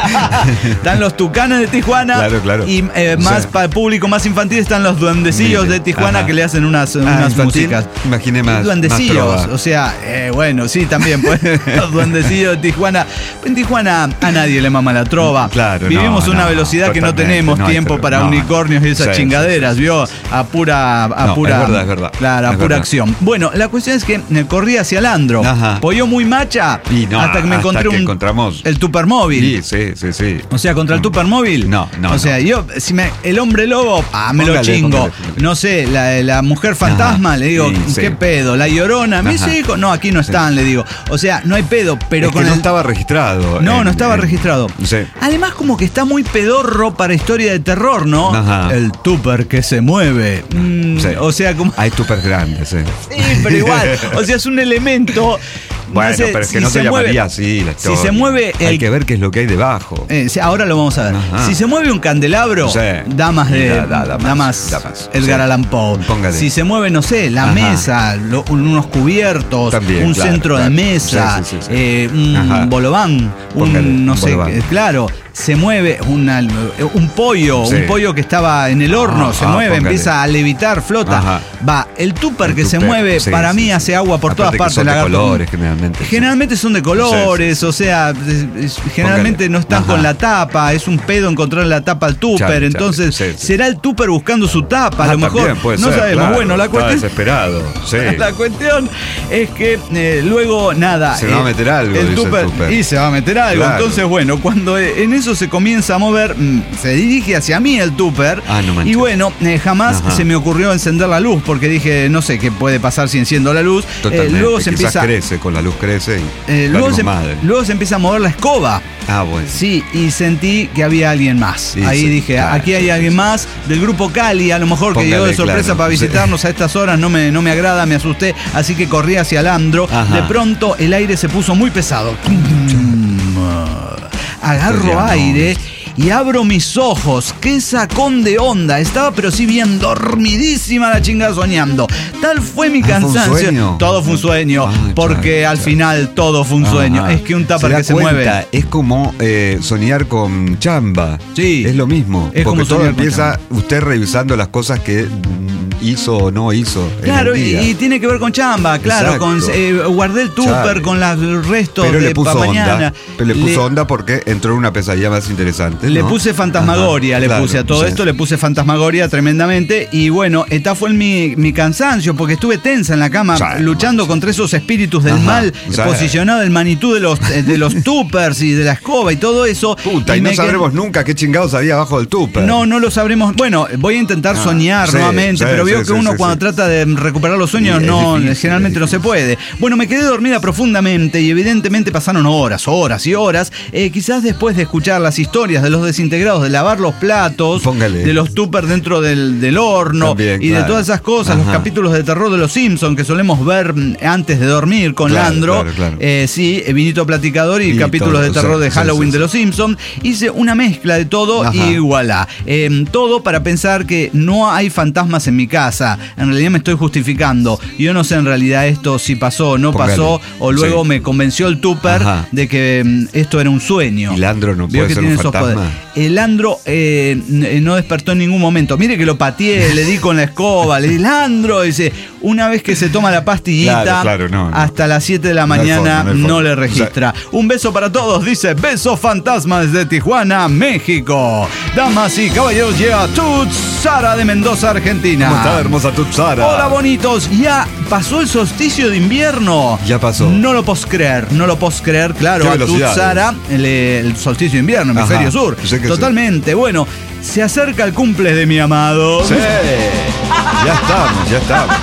Están los tucanes de Tijuana. Claro, claro. Y eh, más Sí. para el público más infantil están los duendecillos Mire, de Tijuana ajá. que le hacen unas, Ah, unas infantil, músicas. imaginé más. Duendecillos, más trova. o sea, eh, bueno, sí, también, pues, los duendecillos de Tijuana. En Tijuana a nadie le mama la trova. Claro, Vivimos no, a una no, velocidad que no totalmente, tenemos no hay tiempo tro- para no. unicornios y esas Sí, chingaderas, ¿vio? A pura, a No, pura. es verdad, es verdad. Claro, a Es pura verdad. acción. Bueno, la cuestión es que eh, corrí hacia Landro. Ajá. Pollo muy macha. Y no, hasta que me hasta encontré que un. encontramos- El Tuppermóvil. Sí, sí, sí, sí. O sea, contra el Tuppermóvil. No, no, O sea, no. yo, si me. El hombre lobo, ah, me lo Póngale, chingo. póngale, póngale. No sé, la, la mujer fantasma, Ajá, le digo, sí, sí. ¿qué pedo? La Llorona, mis Ajá. hijos. No, aquí no están, le digo. O sea, no hay pedo, pero Es con que no el. estaba registrado. No, en- no estaba en- registrado. Sí. Además, como que está muy pedorro para historia de terror, ¿no? Ajá. El tupper que se mueve. Mm, Sí. O sea, como. Hay súper grandes, sí. Sí, pero igual. O sea, es un elemento. Bueno, no sé, pero es que si no se, se mueve- llamaría así la si historia. se mueve Hay el- que ver qué es lo que hay debajo. Eh, sí, ahora lo vamos a ver. Ajá. Si se mueve un candelabro, Sí. damas de. Da- da- damas, damas, damas. Edgar Sí. Allan Poe. Póngale. Si se mueve, no sé, la Ajá. mesa, lo- unos cubiertos, También, un claro, centro claro. de mesa, Sí, sí, sí, sí. eh, un Ajá. bolobán, Póngale, un no un sé, bolobán. eh, claro. Se mueve una- un pollo, Sí. un pollo que estaba en el horno, Ah, se ah, mueve, póngale. empieza a levitar, flota. Ajá. Va, el tupper El que se tupper, mueve, sí, para sí, mí sí. hace agua por Aparte todas que partes. son de lagarto. colores, generalmente. Generalmente son de colores, Sí, sí. o sea, es- es- generalmente Póngale. no están Ajá. con la tapa, es un pedo encontrar la tapa al tupper, Chale, chale. entonces Sí, sí. será el tupper buscando su tapa, a Ah, lo mejor también puede no ser, sabemos. claro. Bueno, la Está cuestión, desesperado. Sí. la cuestión es que eh, luego nada, Se va a meter algo, el dice el tupper, tupper. y se va a meter algo. Claro. Entonces, bueno, cuando eh, en eso se comienza a mover, mm, se dirige hacia mí el tupper. Ah, no manches. y bueno, eh, jamás Ajá. se me ocurrió encender la luz porque dije, no sé qué puede pasar si enciendo la luz. Eh, Totalmente. luego se Quizás empieza crece, con la luz crece y eh, luego, valimos se, madre. luego se empieza a mover la escoba. Ah, bueno. Sí, y sentí que había alguien más. Sí, Ahí sí, dije, claro, aquí hay sí, alguien sí. más del grupo Cali, a lo mejor que Póngale, llegó de sorpresa claro, para sí. visitarnos a estas horas, no me, no me agrada, me asusté, así que corrí hacia Landro. Ajá. De pronto el aire se puso muy pesado. Agarro Podríamos. aire y abro mis ojos. ¡Qué sacón de onda! Estaba pero sí bien dormidísima la chingada soñando. Tal fue mi Ah, ¿fue un cansancio. sueño? Todo fue un sueño, Ah, porque chale, al chale. final todo fue un sueño. Ajá. Es que un tupper da que se cuenta, mueve. Es como eh, soñar con chamba. Sí. Es lo mismo. Es porque como todo soñar con empieza usted revisando las cosas que mm, hizo o no hizo. en Claro, el y, día. y tiene que ver con chamba, claro, Exacto. con eh, guardé el tupper Chale. con las- el resto Pero de le puso pa' mañana. onda. Pero le puso onda porque entró en una pesadilla más interesante. Le ¿no? puse fantasmagoria, Ajá, le claro, puse a todo sí. esto, le puse fantasmagoria tremendamente. Y bueno, esta fue mi, mi cansancio, porque estuve tensa en la cama, Sí, luchando macho. contra esos espíritus del Ajá, mal, sí. posicionado el magnitud de los, eh, de los tuppers y de la escoba y todo eso. Puta, y, me no quedé- sabremos nunca qué chingados había abajo del tupper. No, no lo sabremos. Bueno, voy a intentar Ah, soñar sí, nuevamente, sí, pero veo sí, que sí, uno sí, cuando sí. trata de recuperar los sueños, Sí, es no, difícil, generalmente es no se difícil. puede. Bueno, me quedé dormida profundamente y evidentemente pasaron horas, horas y horas. Eh, quizás después de escuchar las historias de los desintegrados, de lavar los platos, Póngale. de los tuppers dentro del, del horno También, y de claro. todas esas cosas, los Ajá. capítulos de terror de los Simpsons que solemos ver mm, antes de dormir con Claro, Landro. claro, claro. Eh, sí, Vinito Platicador y Y capítulos todo, de terror sí, de sí, Halloween sí, de sí. los Simpsons. Hice una mezcla de todo Ajá. y voilà. Eh, todo para pensar que no hay fantasmas en mi casa. En realidad me estoy justificando. Yo no sé en realidad esto si pasó o no Póngale. pasó, o luego Sí. me convenció el tupper Ajá. de que mm, esto era un sueño. ¿Y Landro no Vio puede que ser tiene un esos fantasma? poderes. El Landro eh, n- no despertó en ningún momento. Mire que lo pateé, le di con la escoba, le di Landro. Dice, una vez que se toma la pastillita, Claro, claro, no, no. hasta las siete de la No hay mañana forma, no hay no forma. le registra. Un beso para todos, dice Beso Fantasma desde Tijuana, México. Damas y caballeros, llega Tutsara de Mendoza, Argentina. ¿Cómo está, hermosa Tutsara? Hola, bonitos. Ya pasó el solsticio de invierno. Ya pasó. No lo puedo creer, no lo puedo creer. Claro, ¿Qué a velocidades? Tutsara, el, el solsticio de invierno, hemisferio Ajá, sur. sé que Totalmente. Bueno, se acerca el cumple de mi amado. Sí. Ya estamos, ya estamos.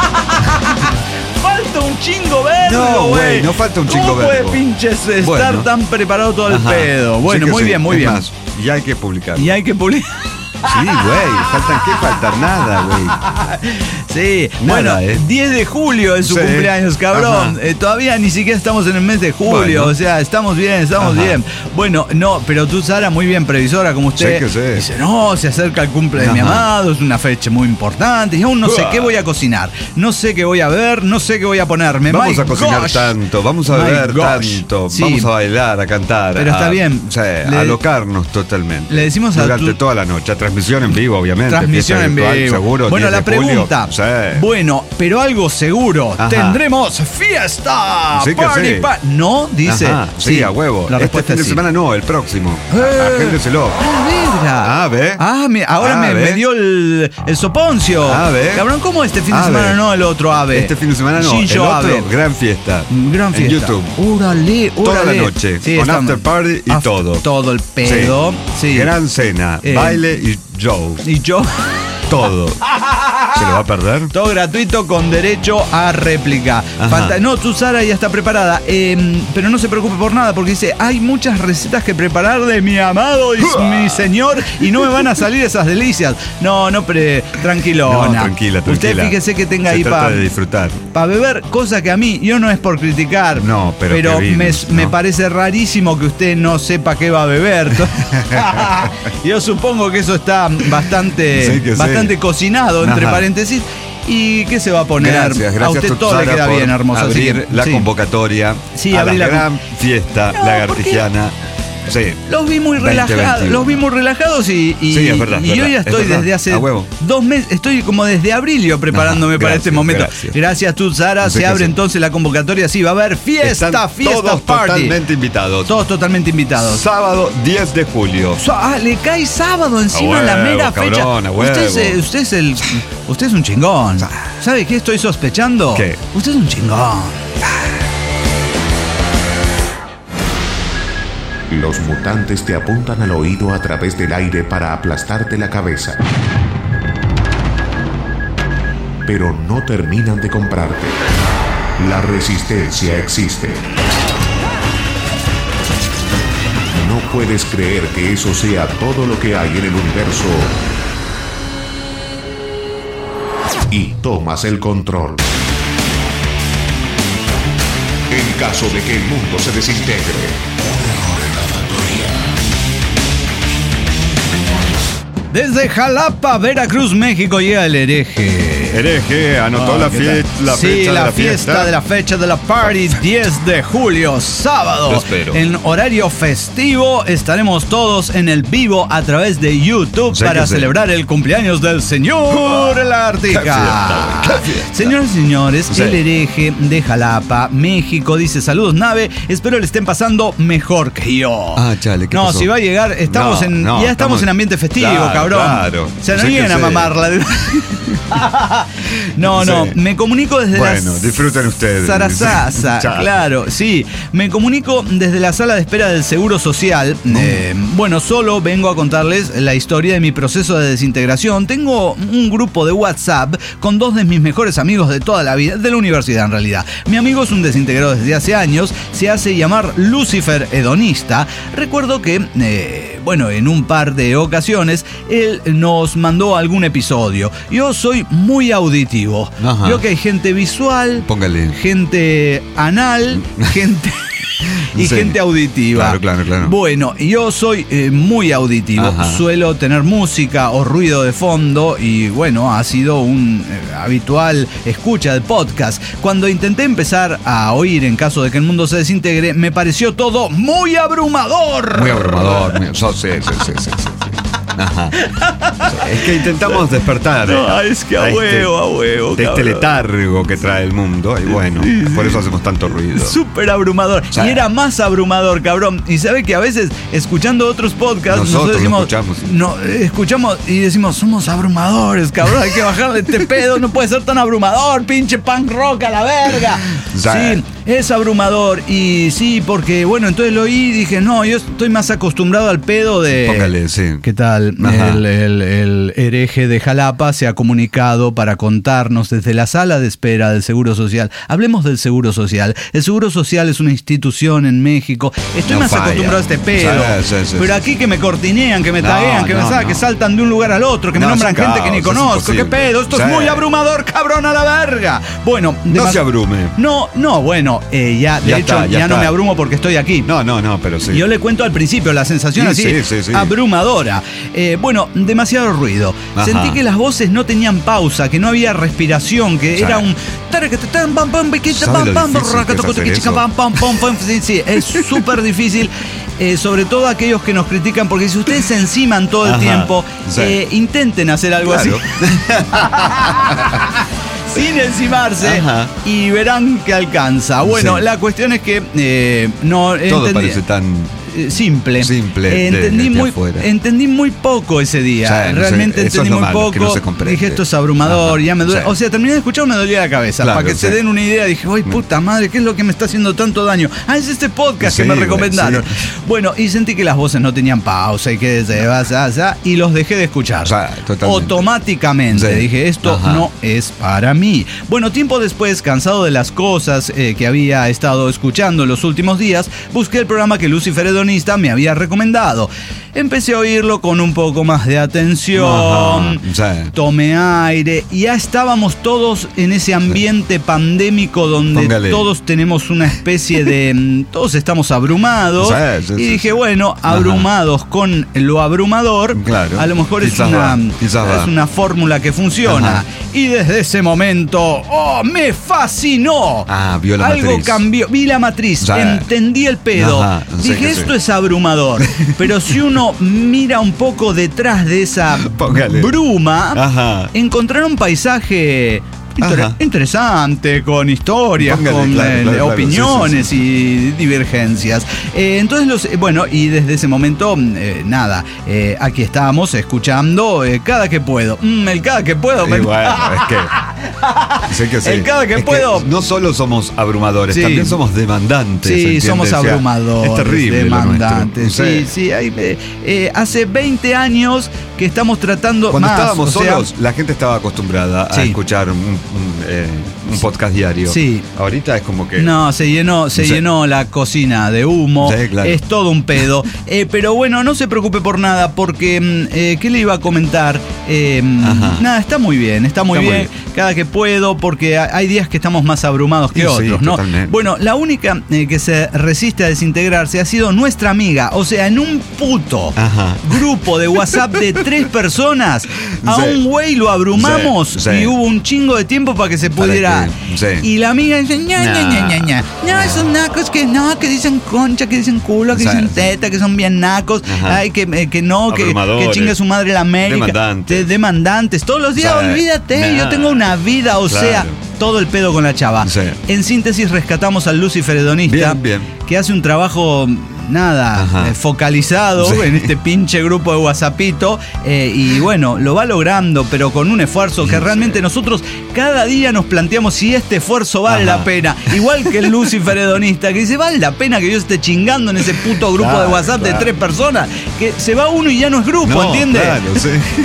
Falta un chingo verlo, No, güey, güey. no falta un chingo ¿Cómo verlo. puede pinches estar Bueno. tan preparado todo el Ajá. pedo? Sí Bueno, que muy sí. bien, muy Es bien. más, ya hay que publicar. Y hay que publicar. Sí, güey, faltan qué faltan nada, güey. Sí, Nada, bueno, eh. diez de julio es su Sí. cumpleaños, cabrón. Eh, todavía ni siquiera estamos en el mes de julio, Bueno. o sea, estamos bien, estamos Ajá. bien. Bueno, no, pero tú, Sara, muy bien, previsora como usted. Sí que sí. Dice, no, se acerca el cumple de mi Ajá. amado, es una fecha muy importante y aún no sé Uah. qué voy a cocinar, no sé qué voy a ver, no sé qué voy a ponerme. Vamos My a cocinar gosh. tanto, vamos a My beber gosh. tanto, Sí. vamos a bailar, a cantar. Pero está a- bien. O sea, Le- a alocarnos totalmente. le decimos a Durante tu- toda la noche, a transmisión en vivo, obviamente. Transmisión fiesta en virtual, vivo. Seguro. Bueno, diez la de julio. pregunta. Sí. Bueno, pero algo seguro. Ajá. Tendremos fiesta. Sí que Party, sí. pa- No, dice. Ajá, sí, a huevo. La Este respuesta fin de es sí. semana no, el próximo. Eh. Agéndeselo. Ah, verga. Ah, ve. Ah, me- ahora Ah, me, ve. me dio el, el soponcio. Ah, ve. Cabrón, ¿cómo este fin de Ah, semana ve. no el otro ave? Este fin de semana no. Shinzo el otro, Abe. gran fiesta. Gran fiesta. En YouTube. Órale, Toda órale. la noche, Sí, con estamos- after party y Af- todo. Todo el pedo. Sí. Gran cena, Eh. baile y show. Y yo. Todo. ¿Se lo va a perder? Todo gratuito con derecho a réplica. Ajá. Falta, no, tu Sara ya está preparada. Eh, pero no se preocupe por nada porque dice, hay muchas recetas que preparar de mi amado y mi señor y no me van a salir esas delicias. No, no, pero tranquilona. No, tranquila, tranquila. Usted fíjese que tenga Se ahí trata para de disfrutar. beber, cosa que a mí, yo no es por criticar. No, pero qué me, vinos, me ¿no? parece rarísimo que usted no sepa qué va a beber. Yo supongo que eso está bastante, Sí que sí. bastante cocinado, entre Ajá. paréntesis. ¿Y qué se va a poner? Gracias, gracias a usted todo le Tutsara, queda por bien, hermosa. así abrir que- la sí. convocatoria Sí, a abrí la la gran fiesta No, lagartijiana. Sí. Los vi muy veinte relajados, veintiuno. los vi muy relajados y, y, Sí, es verdad, y es yo verdad, ya es estoy verdad. desde hace A huevo. dos meses, estoy como desde abril yo preparándome Ajá, para gracias, este momento. gracias. Gracias, tú, Sara. Sí Se que abre sí. entonces la convocatoria. Sí, va a haber fiesta, Están fiesta, todos party. totalmente invitados. Todos totalmente invitados. Sábado diez de julio. So- Ah, le cae sábado encima A la huevo, mera cabrón, fecha. a huevo. Usted es, eh, usted es el. Usted es un chingón. ¿Sabe qué estoy sospechando? ¿Qué? Usted es un chingón. Los mutantes te apuntan al oído a través del aire para aplastarte la cabeza. Pero no terminan de comprarte. La resistencia existe. No puedes creer que eso sea todo lo que hay en el universo. Y tomas el control. En caso de que el mundo se desintegre. Desde Jalapa, Veracruz, México, llega el hereje. Hereje anotó Ah, la, ¿qué fie- tal? la sí, fecha la de la fiesta, fiesta. de la fecha de la party, diez de julio, sábado. Lo espero. En horario festivo estaremos todos en el vivo a través de YouTube Sí para que sí. celebrar el cumpleaños del señor La ¡Qué fiesta, Artica. güey! ¡Qué fiesta! Señoras y señores, Sí. el hereje de Jalapa, México, dice saludos nave, espero le estén pasando mejor que yo. Ah, chale, ¿qué No, pasó? si va a llegar, estamos No, en, no, ya estamos, estamos- en ambiente festivo, Claro, cabrón. claro. O sea, no Sí que lleguen a sí. mamarla. No, no, Sí. me comunico desde Bueno, la disfruten ustedes. Sarasasa, Chao. claro, sí. Me comunico desde la sala de espera del Seguro Social. Eh, bueno, solo vengo a contarles la historia de mi proceso de desintegración. Tengo un grupo de WhatsApp con dos de mis mejores amigos de toda la vida, de la universidad en realidad. Mi amigo es un desintegrado desde hace años, se hace llamar Lucifer Hedonista. Recuerdo que, eh, bueno, en un par de ocasiones, él nos mandó algún episodio. Yo soy muy auditivo. Ajá. Veo que hay gente visual, Póngale. gente anal, gente y Sí. gente auditiva. Claro, claro, claro. Bueno, yo soy eh, muy auditivo. Ajá. Suelo tener música o ruido de fondo y bueno, ha sido un eh, habitual escucha de podcast. Cuando intenté empezar a oír en caso de que el mundo se desintegre, me pareció todo muy abrumador. Muy abrumador. Muy, so- sí, sí, sí, sí, sí. Ajá. Es que intentamos despertar. No, eh, es que a este- huevo, a huevo, de este cabrón. letargo que trae el mundo. Y bueno, Sí, sí. por eso hacemos tanto ruido. Súper abrumador. Sí. Y era más abrumador, cabrón. Y sabe que a veces, escuchando otros podcasts, Nosotros lo decimos, escuchamos. No, eh, escuchamos y decimos, somos abrumadores, cabrón. Hay que bajarle este pedo. No puede ser tan abrumador, pinche punk rock a la verga. Sí. Sí, es abrumador. Y sí, porque, bueno, entonces lo oí y dije, no, yo estoy más acostumbrado al pedo de. Póngale, sí. ¿Qué tal? el, el, el, el hereje de Jalapa se ha comunicado para contarnos desde la sala de espera del Seguro Social. Hablemos del Seguro Social. El Seguro Social es una institución en México. Estoy No más falla. acostumbrado a este pedo. Sí, sí, sí, pero sí. aquí que me cortinean, que me No, taguean, que, me no, sa- no. que saltan de un lugar al otro, que me No, nombran es un gente que ni caos, es conozco. ¿Qué imposible. pedo? Esto Sí. es muy abrumador, cabrón, a la verga. Bueno, No demas- se abrume. No, no, bueno, eh, ya, de Ya hecho, está, ya ya no está. me abrumo porque estoy aquí. No, no, no, pero sí. Yo le cuento al principio la sensación Sí, así sí, sí, sí. abrumadora. Eh, bueno, demasiado ruido. Ajá. Sentí que las voces no tenían pausa, que no había respiración, que Sí. era un taracatatán, pam, pam, biquita, ¿Sabe pam, lo pam, difícil que es racatocotiquichica, hacer eso? pam, pam, pam, pam. Sí, sí, es súper difícil. Eh, sobre todo aquellos que nos critican, porque si ustedes se enciman todo el Ajá. tiempo, Sí. eh, intenten hacer algo Claro. así. Sin encimarse. Ajá. Y verán que alcanza. Bueno, Sí. la cuestión es que eh, no Todo entendí- parece tan... eh, simple. Simple, Eh, de- entendí, desde muy, afuera. entendí muy poco ese día. Sí, no Realmente sé, eso entendí es lo muy malo, que no poco. se comprende. Dije, esto es abrumador. Ajá, Ya me duele. sí. O sea, terminé de escuchar, me dolía la cabeza. Claro, para que sí. se den una idea, dije, ¡ay, puta madre! ¿Qué es lo que me está haciendo tanto daño? Ah, es este podcast Sí, que me güey, recomendaron. sí. Bueno, y sentí que las voces no tenían pausa y que se va, se va, y los dejé de escuchar. O sea, totalmente. Automáticamente. Sí. Dije, esto Ajá. no es para mí. Bueno, tiempo después, cansado de las cosas eh, que había estado escuchando en los últimos días, busqué el programa que Lucifer Hedonista me había recomendado. Empecé a oírlo con un poco más de atención, Ajá, sí. tomé aire y ya estábamos todos en ese ambiente pandémico donde Póngale. todos tenemos una especie de... mm, todos estamos abrumados. Sí, sí, y sí, dije, sí. bueno, Ajá. abrumados con lo abrumador, Claro. a lo mejor es Quizás una, va, quizás es va. una fórmula que funciona. Ajá. Y desde ese momento, ¡oh, me fascinó! Ah, vio la Algo matriz. cambió. Vi la matriz, Sí. entendí el pedo. Ajá, sí Dije, que esto sí. es abrumador. Pero si uno mira un poco detrás de esa Póngale. bruma, Ajá. encontrar un paisaje inter- Ajá. interesante, con historias, Póngale, con claro, eh, claro, claro, opiniones sí, sí, y divergencias. Eh, entonces, los, eh, bueno, y desde ese momento, eh, nada, eh, aquí estamos escuchando eh, cada que puedo. Mm, el cada que puedo. Y me- bueno, es que... sé que sí. El cada que Es puedo. no solo somos abrumadores, Sí. también somos demandantes. Sí, ¿entiendes? somos O sea, abrumadores, es terrible lo demandantes. nuestro. Sí, sí. hay, eh, eh, hace veinte años que estamos tratando Cuando más, estábamos o sea, solos, la gente estaba acostumbrada a Sí. escuchar un, un, eh, un podcast diario. Sí. Ahorita es como que... No, se llenó, se Sí. llenó la cocina de humo. Sí, claro. Es todo un pedo. Eh, pero bueno, no se preocupe por nada, porque mm, eh, ¿qué le iba a comentar? Eh, Ajá. nada, está muy bien, está muy, Está muy bien, bien. cada que puedo, porque ha- hay días que estamos más abrumados que Sí, otros, sí, ¿no? totalmente. Bueno, la única eh, que se resiste a desintegrarse ha sido nuestra amiga. O sea, en un puto Ajá. grupo de WhatsApp de tres personas, a Sí. un güey lo abrumamos Sí, sí. y hubo un chingo de tiempo para que se Para pudiera. que- sí. Y la amiga dice, ña, ña, ña, ña, ña. No, Nah. esos nacos que no, que dicen concha, que dicen culo, que Sí, dicen sí. teta, que son bien nacos. Ajá. Ay, que, eh, que no, que, Abrumadores. que chingue su madre la América. Demandantes. De- demandantes. Todos los días, Sí. olvídate, Nah. yo tengo una vida, o Claro. sea, todo el pedo con la chava. Sí. En síntesis, rescatamos al Lucifer Hedonista, Bien, bien. que hace un trabajo, nada, Ajá. eh, focalizado Sí. en este pinche grupo de WhatsAppito. eh, y bueno, lo va logrando, pero con un esfuerzo que realmente nosotros cada día nos planteamos si este esfuerzo vale Ajá. la pena. Igual que el Lucifer Hedonista, que dice, vale la pena que yo esté chingando en ese puto grupo Claro, de WhatsApp claro. de tres personas, que se va uno y ya no es grupo, No, ¿entiendes? claro, sí.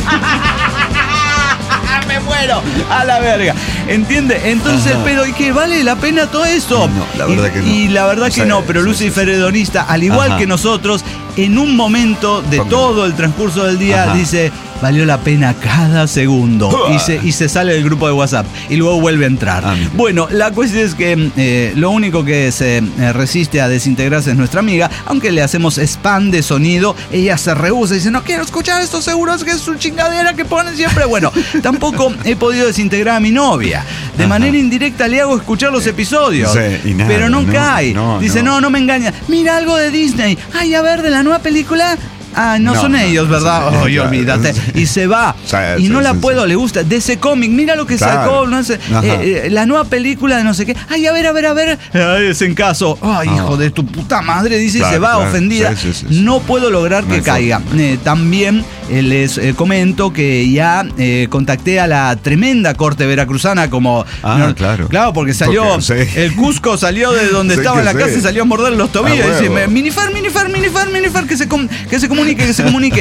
Me muero a la verga. ¿Entiende? Entonces Ajá. el pedo, ¿y qué? ¿Vale la pena todo esto? No, la verdad y, que no. Y la verdad que Sí, no, pero sí, Lucifer sí, sí. Hedonista, al igual Ajá. que nosotros, en un momento de Póngale. todo el transcurso del día, Ajá. dice, valió la pena cada segundo. Uah. Y se, y se sale del grupo de WhatsApp. Y luego vuelve a entrar. Ah, mira. Bueno, la cuestión es que eh, lo único que se eh, resiste a desintegrarse es nuestra amiga. Aunque le hacemos spam de sonido, ella se rehúsa y dice, no quiero escuchar esto, seguro es que es su chingadera que ponen siempre. Bueno, tampoco he podido desintegrar a mi novia. De Ajá. manera indirecta le hago escuchar los episodios. Sí, y nada, pero no, no, cae. no, Dice, no. no. no, me engaña. Mira algo de Disney. Ay, a ver, de la nueva película. Ah, no, No, son no, ellos, no ¿verdad? son ellos, Ay, claro. olvídate. Y se va. Sí, y sí, no la sí, puedo, sí. le gusta. De ese cómic, mira lo que Claro. sacó, no sé, Ajá. eh, eh, la nueva película de no sé qué. Ay, a ver, a ver, a ver. Ay, es en caso. Ay, Ah. hijo de tu puta madre, dice y Claro, se va claro. ofendida. Sí, sí, sí, sí. No puedo lograr No que hay caiga. Eh, también eh, les eh, comento que ya eh, contacté a la tremenda corte veracruzana como... Ah, no, claro. Claro, porque salió... Porque, sí. El Cusco salió de donde Sí, estaba que en la sí. casa y salió a morder los tobillos. Ah, Y dice, huevo. Minifar, Minifar, Minifar, que se, com- que se comunique, que se comunique.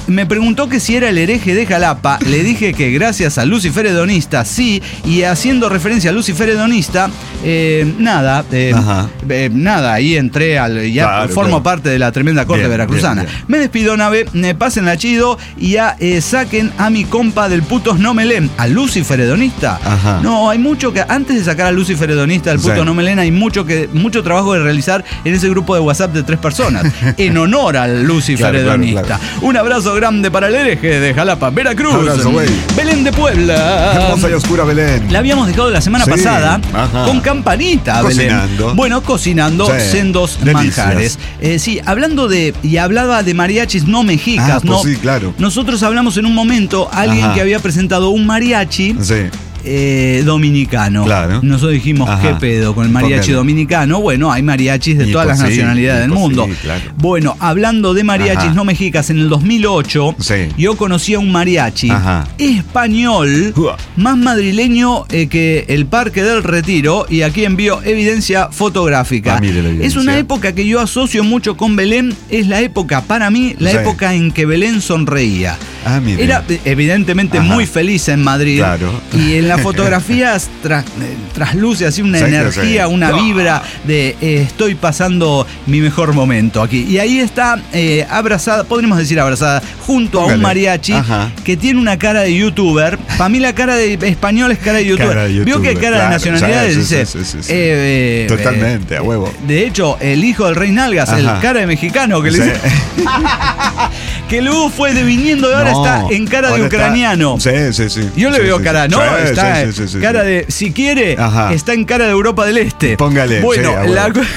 me preguntó que si era el hereje de Jalapa. Le dije que gracias a Lucifer Hedonista, sí. Y haciendo referencia a Lucifer Hedonista, eh, nada, eh, eh, nada, ahí entré, al, ya claro, formo claro. parte de la tremenda corte Bien, veracruzana. bien, bien. Me despido, nave, eh, pasen la chido y ya eh, saquen a mi compa del putos no me leen, a Lucifer Hedonista. Ajá. No, hay mucho que, antes de sacar a Lucifer Hedonista del puto Sí. no me leen, hay mucho, que, mucho trabajo de realizar en ese grupo de WhatsApp de tres personas, en honor al Lucifer Claro, claro, Hedonista. claro. Un abrazo grande para el hereje de Jalapa, Veracruz. Abrazo, güey. Belén de Puebla. Hermosa y oscura Belén. La habíamos dejado la semana Sí, pasada ajá. con campanita, Cocinando. Belén. Bueno, cocinando Sí, sendos delicias. manjares. Eh, sí, hablando de, y hablaba de mariachis no mexicas, Ah, pues ¿no? sí, claro. Nosotros hablamos en un momento, alguien Ajá. que había presentado un mariachi. Sí. Eh, dominicano. Claro. Nosotros dijimos, Ajá. ¿qué pedo con el mariachi Póngale. dominicano? Bueno, hay mariachis de Y todas pues las sí, nacionalidades y del pues mundo. sí, claro. Bueno, hablando de mariachis Ajá. no mexicas, en el dos mil ocho, Sí. yo conocí a un mariachi Ajá. español, Uah. más madrileño eh, que el Parque del Retiro, y aquí envío evidencia fotográfica. Ah, mire la evidencia. Es una época que yo asocio mucho con Belén, es la época, para mí, la Sí. época en que Belén sonreía. Ah, mire. Era eh, evidentemente Ajá. muy feliz en Madrid. Claro. Y en las fotografías tras, eh, trasluce así una Sí, energía, sí. una ¡Ah! vibra de eh, estoy pasando mi mejor momento aquí. Y ahí está eh, abrazada, podríamos decir abrazada, junto a Póngale. un mariachi Ajá. que tiene una cara de youtuber. Para mí la cara de español es cara de youtuber. Cara de Vio que youtuber, cara claro. de nacionalidades Sí, sí, dice. sí, sí, sí. eh, eh, Totalmente, eh, a huevo. De hecho, el hijo del rey Nalgas, el Ajá. cara de mexicano que le Sí. dice. Que luego fue deviniendo y ahora No, está en cara de ahora está- ucraniano. Sí, sí, sí. Yo le Sí, veo sí, cara, sí. ¿no? Sí, Está sí, sí, sí, cara sí. de, si quiere, Ajá. está en cara de Europa del Este. Póngale, Bueno, sí, a la... huevo.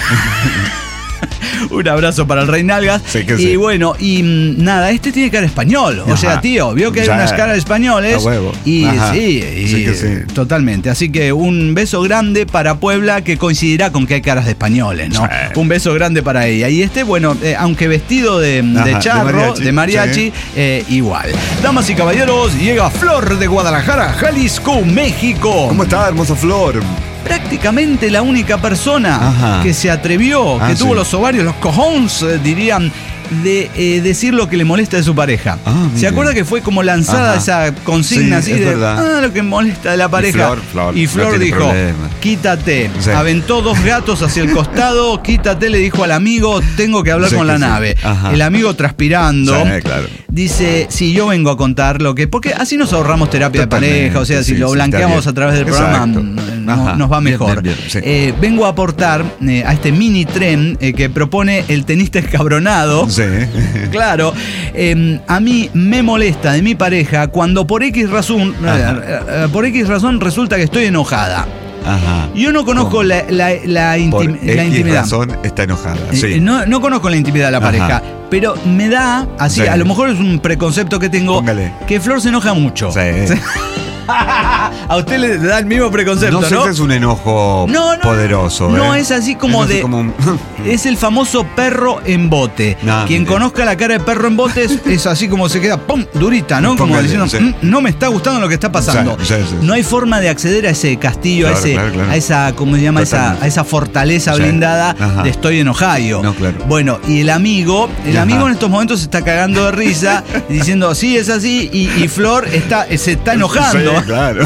Un abrazo para el Rey Nalgas. Sí que y sí. bueno, y mm, nada, este tiene cara español. O Ajá. sea, tío, vio que hay Ya. unas caras españoles. A huevo. Y Ajá. sí, y, Sí que sí. totalmente. Así que un beso grande para Puebla, que coincidirá con que hay caras de españoles, ¿no? Sí. Un beso grande para ella. Y este, bueno, eh, aunque vestido de, de Ajá, de charro, mariachi. de mariachi, Sí. eh, igual. Damas y caballeros, llega Flor de Guadalajara, Jalisco, México. ¿Cómo está, hermosa Flor? Prácticamente la única persona Ajá. que se atrevió, Ah, que tuvo sí. los ovarios, los cojones, eh, dirían, de eh, decir lo que le molesta de su pareja. Ah, ¿Se mire. acuerda que fue como lanzada Ajá. esa consigna Sí, así es de verdad. ah, lo que molesta de la pareja? Flor, Flor, y no Flor tiene dijo, problema. quítate. Sí. Aventó dos gatos hacia el costado, quítate, le dijo al amigo, tengo que hablar Sí con que la sí. nave. Ajá. El amigo transpirando. Sí, claro. Dice, sí, yo vengo a contar lo que... Porque así nos ahorramos terapia Totalmente, de pareja, o sea, si sí, lo sí, blanqueamos está a bien. través del programa, Exacto. mm, no- Ajá. nos va Bien, mejor. bien, bien, sí. Eh, vengo a aportar eh, a este mini tren eh, que propone el tenista escabronado. Sí. Claro, eh, a mí me molesta de mi pareja cuando por X razón, Ajá. eh, eh, por X razón resulta que estoy enojada. Ajá. Yo no conozco ¿Cómo? la, la, la, Por intim- la X intimidad. razón está enojada. Eh, Sí. eh, No, no conozco la intimidad de la Ajá. pareja, pero me da, así, Sí. a lo mejor es un preconcepto que tengo, Póngale. que Flor se enoja mucho. Sí. A usted le da el mismo preconcepto, No ¿no? sé si es un enojo No, no, poderoso. no ¿eh? es así como así de- como un- Es el famoso perro en bote. No, Quien mire. conozca la cara de perro en bote es, es así como se queda, ¡pum! Durita, ¿no? Como Póngale, diciendo, sí. "Mm, no me está gustando lo que está pasando. Sí, sí, sí, sí. No hay forma de acceder a ese castillo, Claro, a, ese, claro, claro. a esa, ¿cómo se llama? Esa, Totalmente. a esa fortaleza Sí. blindada Ajá. de estoy en Ohio. No, claro. Bueno, y el amigo, el Ajá. amigo en estos momentos se está cagando de risa, diciendo, sí, es así, y, y Flor está, se está enojando. Sí, claro.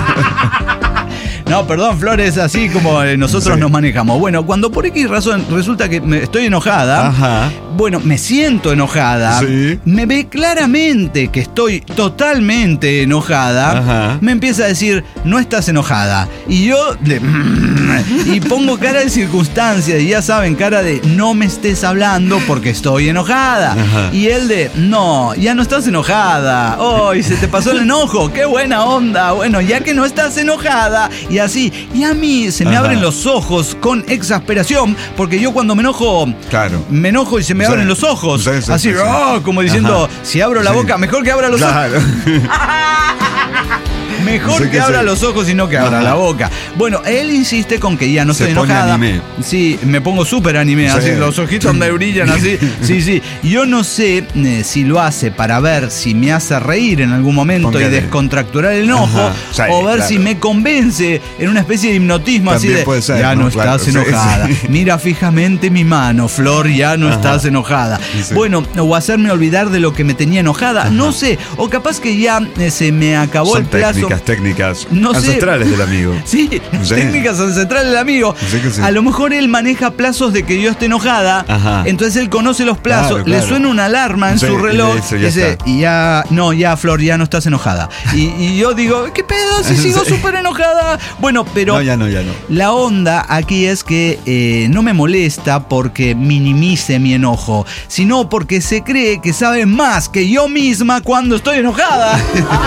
No, perdón, Flor, es así como eh, nosotros Sí. nos manejamos. Bueno, cuando por X razón resulta que me estoy enojada, Ajá. bueno, me siento enojada, Sí. me ve claramente que estoy totalmente enojada, Ajá. me empieza a decir, no estás enojada. Y yo, de, y pongo cara de circunstancia, y ya saben, cara de, no me estés hablando porque estoy enojada. Ajá. Y él de, no, ya no estás enojada. Oh, y se te pasó el enojo, qué buena onda. Bueno, ya que no estás enojada, y así. Y a mí se me Ajá. abren los ojos con exasperación, porque yo cuando me enojo, Claro. me enojo y se me Sí. abren los ojos. Sí, sí, así, sí, sí. oh, como diciendo, Ajá. si abro la Sí. boca, mejor que abra los ojos. Claro. Mejor Sí que, que abra sí. los ojos y no que abra Ajá. la boca. Bueno, él insiste con que ya no Se estoy pone enojada. anime. Sí, me pongo súper anime, Sí. así, los ojitos me brillan así. Sí, sí. Yo no sé eh, si lo hace para ver si me hace reír en algún momento Póngale. y descontracturar el enojo, Ajá. Sí, o ver claro. si me convence en una especie de hipnotismo También así de puede ser, ya ¿no? no Claro, estás sí, enojada. sí. Mira fijamente mi mano, Flor, ya no Ajá. estás enojada. Sí. Bueno, o hacerme olvidar de lo que me tenía enojada, Ajá. no sé, o capaz que ya eh, se me acabó Son el plazo. técnicas, técnicas No sé. ancestrales del amigo. Sí, Sí. técnicas ancestrales del amigo. Sí que sí. A lo mejor él maneja plazos de que yo esté enojada. Ajá. Entonces él conoce los plazos. Claro, Le claro. suena una alarma en Sí, su y le reloj. dice, ya dice, está. y ya, no, ya, Flor, ya no estás enojada. Y, y yo digo, ¿qué pedo? Si sigo Sí. súper enojada. Bueno, pero No, ya no, ya no. la onda aquí es que eh, no me molesta porque minimice mi enojo, sino porque se cree que sabe más que yo misma cuando estoy enojada.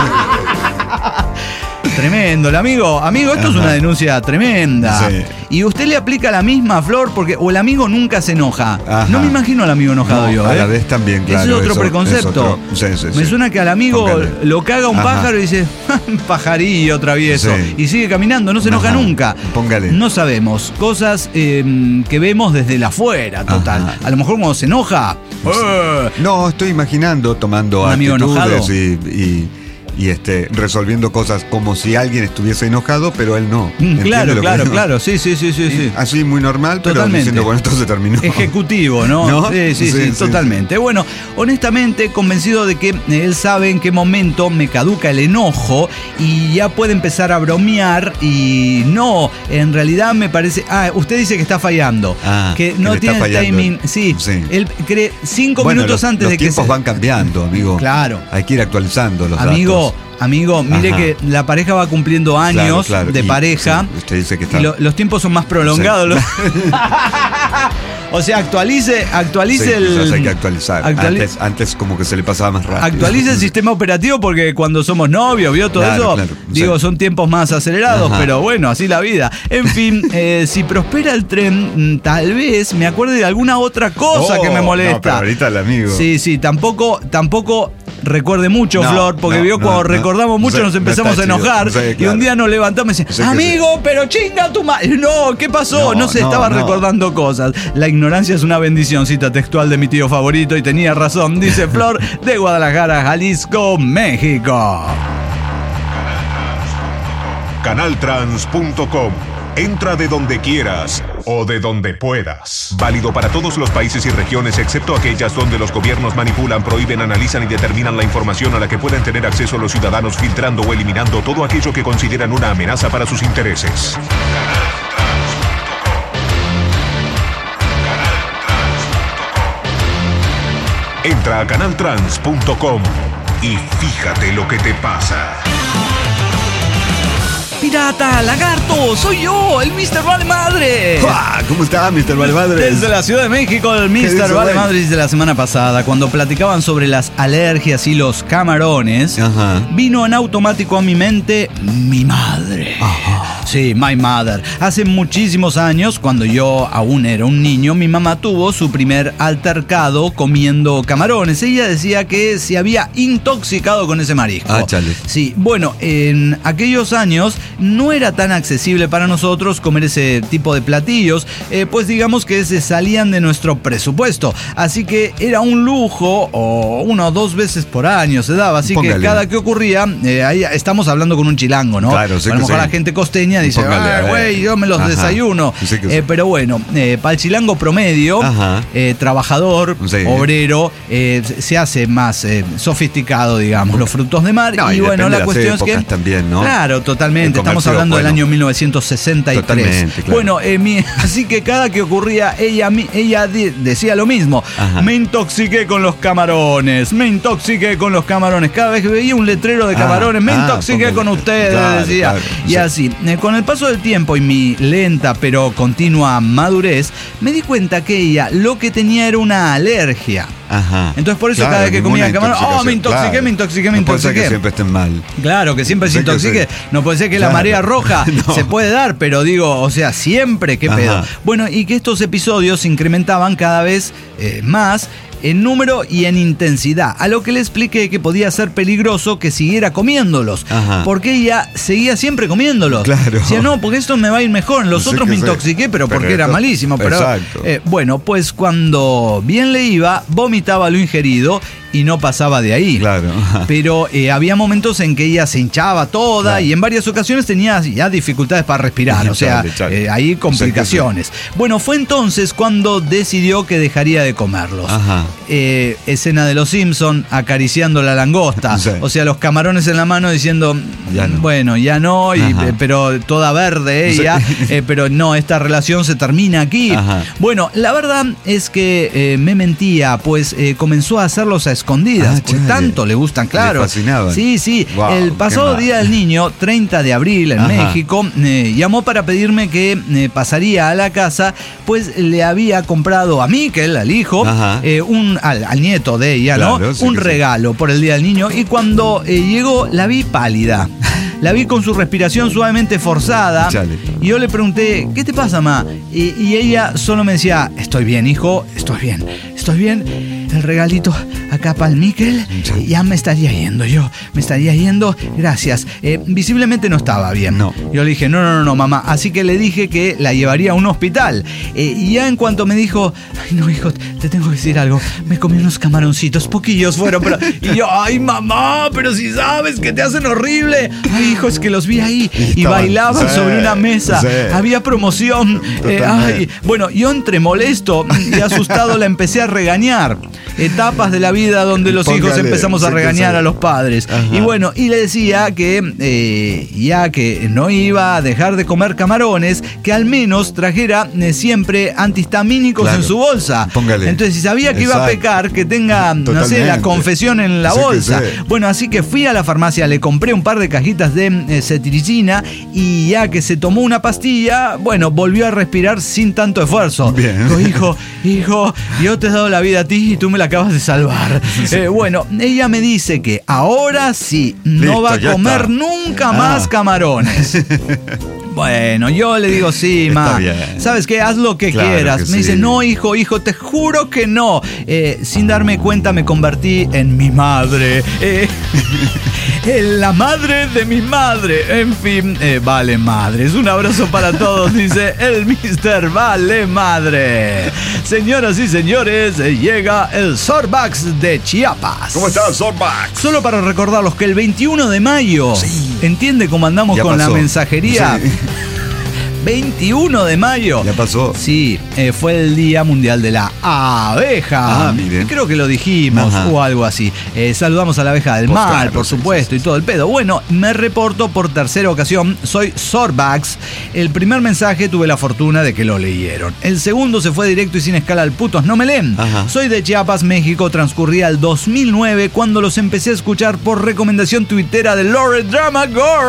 Tremendo, el amigo. Amigo, esto Ajá. es una denuncia tremenda. Sí. Y usted le aplica la misma, Flor, porque o el amigo nunca se enoja. Ajá. No me imagino al amigo enojado No, yo. a ¿eh? la vez también, claro. Ese es otro eso, preconcepto. es otro- sí, sí, Me sí. suena que al amigo Póngale. lo caga un Ajá. pájaro y dice, pajarillo travieso. Sí. Y sigue caminando, no se enoja Ajá. nunca. Póngale. No sabemos. Cosas eh, que vemos desde la afuera, total. Ajá. A lo mejor cuando se enoja. ¡eh! No, estoy imaginando tomando ¿Un amigo actitudes enojado? y, y, y, este, resolviendo cosas como si alguien estuviese enojado, pero él no. Mm, ¿Entiende Claro, lo que claro, digo? claro. Sí, sí, sí, sí, sí. Así muy normal, pero Totalmente. diciendo, bueno, esto se terminó. Ejecutivo, ¿no? ¿No? Sí, sí, sí, Sí, sí, totalmente. Bueno, honestamente convencido de que él sabe en qué momento me caduca el enojo y ya puede empezar a bromear y no, en realidad me parece... Ah, usted dice que está fallando. Ah, que que no le está tiene el fallando. timing. Sí, Sí. él cree cinco Bueno, minutos los, antes los de que tiempos se... van cambiando, amigo. Claro. Hay que ir actualizando los Amigo, datos. amigo, mire Ajá. que la pareja va cumpliendo años Claro, claro. de Y, pareja. sí, usted dice que está... Y lo- los tiempos son más prolongados. Sí. Los- o sea, actualice, actualice Sí, el. quizás hay que actualizar. actuali- Antes, antes como que se le pasaba más rápido. Actualice el sistema operativo porque cuando somos novios, ¿vio todo Claro, eso? claro, Digo, sí. son tiempos más acelerados, Ajá. pero bueno, así la vida. En fin, eh, si prospera el tren, mm, tal vez me acuerde de alguna otra cosa Oh, que me molesta. no, pero ahorita el amigo. Sí, sí, tampoco, tampoco recuerde mucho, No, Flor, porque no, vio no, cuando no. recordamos mucho Sí, nos no empezamos está a chido. enojar Sí, y claro. un día nos levantamos y decimos, Sí que amigo, pero chinga tu madre. No, ¿qué pasó? No, No, se no, estaba no. recordando cosas. La ignorancia es una bendición, cita textual de mi tío favorito y tenía razón, dice Flor de Guadalajara, Jalisco, México. canaltrans punto com. Entra de donde quieras o de donde puedas. Válido para todos los países y regiones excepto aquellas donde los gobiernos manipulan, prohíben, analizan y determinan la información a la que pueden tener acceso los ciudadanos, filtrando o eliminando todo aquello que consideran una amenaza para sus intereses. Entra a canaltrans punto com y fíjate lo que te pasa. Pirata, lagarto, soy yo, el mister Vale Madre. ¡Uah! ¿Cómo está, mister Valmadres? Desde la Ciudad de México, el mister dice, Vale güey? Madrid de la semana pasada, cuando platicaban sobre las alergias y los camarones, Ajá. vino en automático a mi mente mi madre. Sí, my mother. Hace muchísimos años, cuando yo aún era un niño, mi mamá tuvo su primer altercado comiendo camarones. Ella decía que se había intoxicado con ese marisco. Ah, chale. Sí, bueno, en aquellos años no era tan accesible para nosotros comer ese tipo de platillos, eh, pues digamos que se salían de nuestro presupuesto. Así que era un lujo, o una o dos veces por año se daba. Así Póngale. que cada que ocurría, eh, ahí estamos hablando con un chilango, ¿no? Claro, sí a lo que mejor sí. la gente costeña dice, Póngale, a ah, ver. güey, yo me los Ajá. desayuno. Sí que sí. Eh, pero bueno, eh, para el chilango promedio, Ajá. eh, trabajador, Sí. obrero, eh, se hace más eh, sofisticado, digamos, los frutos de mar. No, y y bueno, depende la de las cuestión es que... épocas también, ¿no? Claro, totalmente. El Estamos comercio, hablando del bueno. año mil novecientos sesenta y tres. Totalmente, claro. Bueno, eh, mi- así que cada que ocurría, ella, mi- ella di- decía lo mismo. Ajá. Me intoxiqué con los camarones, me intoxiqué con los camarones. Cada vez que veía un letrero de Ah, camarones, me ah, intoxiqué póngale. con ustedes, Claro, decía. claro, Y sí. así, eh, con el paso del tiempo y mi lenta pero continua madurez, me di cuenta que ella lo que tenía era una alergia. Ajá. Entonces por eso Claro, cada vez que ninguna comía camarón, oh, me intoxicación, intoxiqué, claro. me intoxiqué, me No puede ser intoxiqué. que siempre estén mal. Claro, que siempre se Sí que intoxique. sí. No puede ser que la Claro. marea roja No. se puede dar, pero digo, o sea, siempre, qué Ajá. pedo. Bueno, y que estos episodios se incrementaban cada vez eh, más en número y en intensidad, a lo que le expliqué que podía ser peligroso que siguiera comiéndolos, Ajá. porque ella seguía siempre comiéndolos. Claro. Decía, no, porque esto me va a ir mejor, en los Sí otros que me sí. intoxiqué, pero, Pero porque era esto- malísimo. Pero, Exacto. eh, bueno, pues cuando bien le iba, vomitaba lo ingerido y no pasaba de ahí. Claro. Pero eh, había momentos en que ella se hinchaba toda Claro. y en varias ocasiones tenía ya dificultades para respirar, o sea, Chale, chale. eh, ahí complicaciones. Bueno, fue entonces cuando decidió que dejaría de comerlos. Ajá. Eh, escena de Los Simpson acariciando la langosta, Sí. o sea, los camarones en la mano diciendo, Ya no. bueno, ya no, y, Ajá. eh, pero toda verde ella, Sí. eh, pero no, esta relación se termina aquí. Ajá. Bueno, la verdad es que eh, me mentía, pues eh, comenzó a hacerlos a escondidas, Ah, porque chale. tanto le gustan, claro. Le fascinaban. Sí, sí. Wow, el qué pasado mal. Día del Niño, treinta de abril en Ajá. México, eh, llamó para pedirme que eh, pasaría a la casa, pues le había comprado a Mikel, al hijo, Ajá. eh, un, al, al nieto de ella, Claro, ¿no? sí un que sí. regalo por el Día del Niño, y cuando eh, llegó la vi pálida. La vi con su respiración suavemente forzada. Chale. Y yo le pregunté, ¿qué te pasa, ma? Y, y ella solo me decía, estoy bien, hijo, estoy bien, estoy bien. El regalito acá para el Mikel, Chale. ya me estaría yendo yo, me estaría yendo, gracias. Eh, visiblemente no estaba bien. No. Yo le dije, no, no, no, no, mamá. Así que le dije que la llevaría a un hospital. Eh, y ya en cuanto me dijo, ay, no, hijo, te tengo que decir algo. Me comí unos camaroncitos, poquillos fueron, pero... Y yo, ay, mamá, pero si sabes que te hacen horrible. Ay, hijo, es que los vi ahí y Estaban- bailaban sí, sobre una mesa. sí. Había promoción. Eh, Totalmente. ay, bueno, yo entre molesto y asustado la empecé a regañar. Etapas de la vida donde los hijos Póngale, empezamos a sí que regañar sí. a los padres. Ajá. Y bueno, y le decía que eh, ya que no iba a dejar de comer camarones, que al menos trajera eh, siempre antihistamínicos Claro. en su bolsa. Póngale. Entonces, si sabía que iba a Exacto. pecar, que tenga, no sé, Totalmente. la confesión en la Sí que bolsa. sí. Bueno, así que fui a la farmacia, le compré un par de cajitas de eh, cetiricina y ya que se tomó una pastilla, bueno, volvió a respirar sin tanto esfuerzo. Bien. Dijo, hijo, hijo, yo te he dado la vida a ti y tú me la acabas de salvar. Eh, bueno, ella me dice que ahora sí, no Listo, va a ya comer está. nunca Ah. más camarones. Bueno, yo le digo, sí, Está ma. bien. ¿Sabes qué? Haz lo que Claro quieras. que Me dice, sí. no, hijo, hijo, te juro que no. Eh, sin darme cuenta me convertí en mi madre. Eh, en la madre de mi madre. En fin, eh, vale madres. Un abrazo para todos, dice el mister Vale Madre. Señoras y señores, eh, llega el Sorbax de Chiapas. ¿Cómo estás, Zorbax? Solo para recordarlos que el veintiuno de mayo, ¿entiende cómo andamos Ya con pasó. la mensajería? Sí. veintiuno de mayo. Ya pasó. Sí, eh, fue el Día Mundial de la Abeja. Ah, miren. Creo que lo dijimos Ajá. o algo así. Eh, saludamos a la abeja del Pues mal, claro, por sí, supuesto, sí, y todo el pedo. Bueno, me reporto por tercera ocasión. Soy Sorbax. El primer mensaje tuve la fortuna de que lo leyeron. El segundo se fue directo y sin escala al putos no me leen. Ajá. Soy de Chiapas, México. Transcurría el dos mil nueve cuando los empecé a escuchar por recomendación tuitera de Lore Drama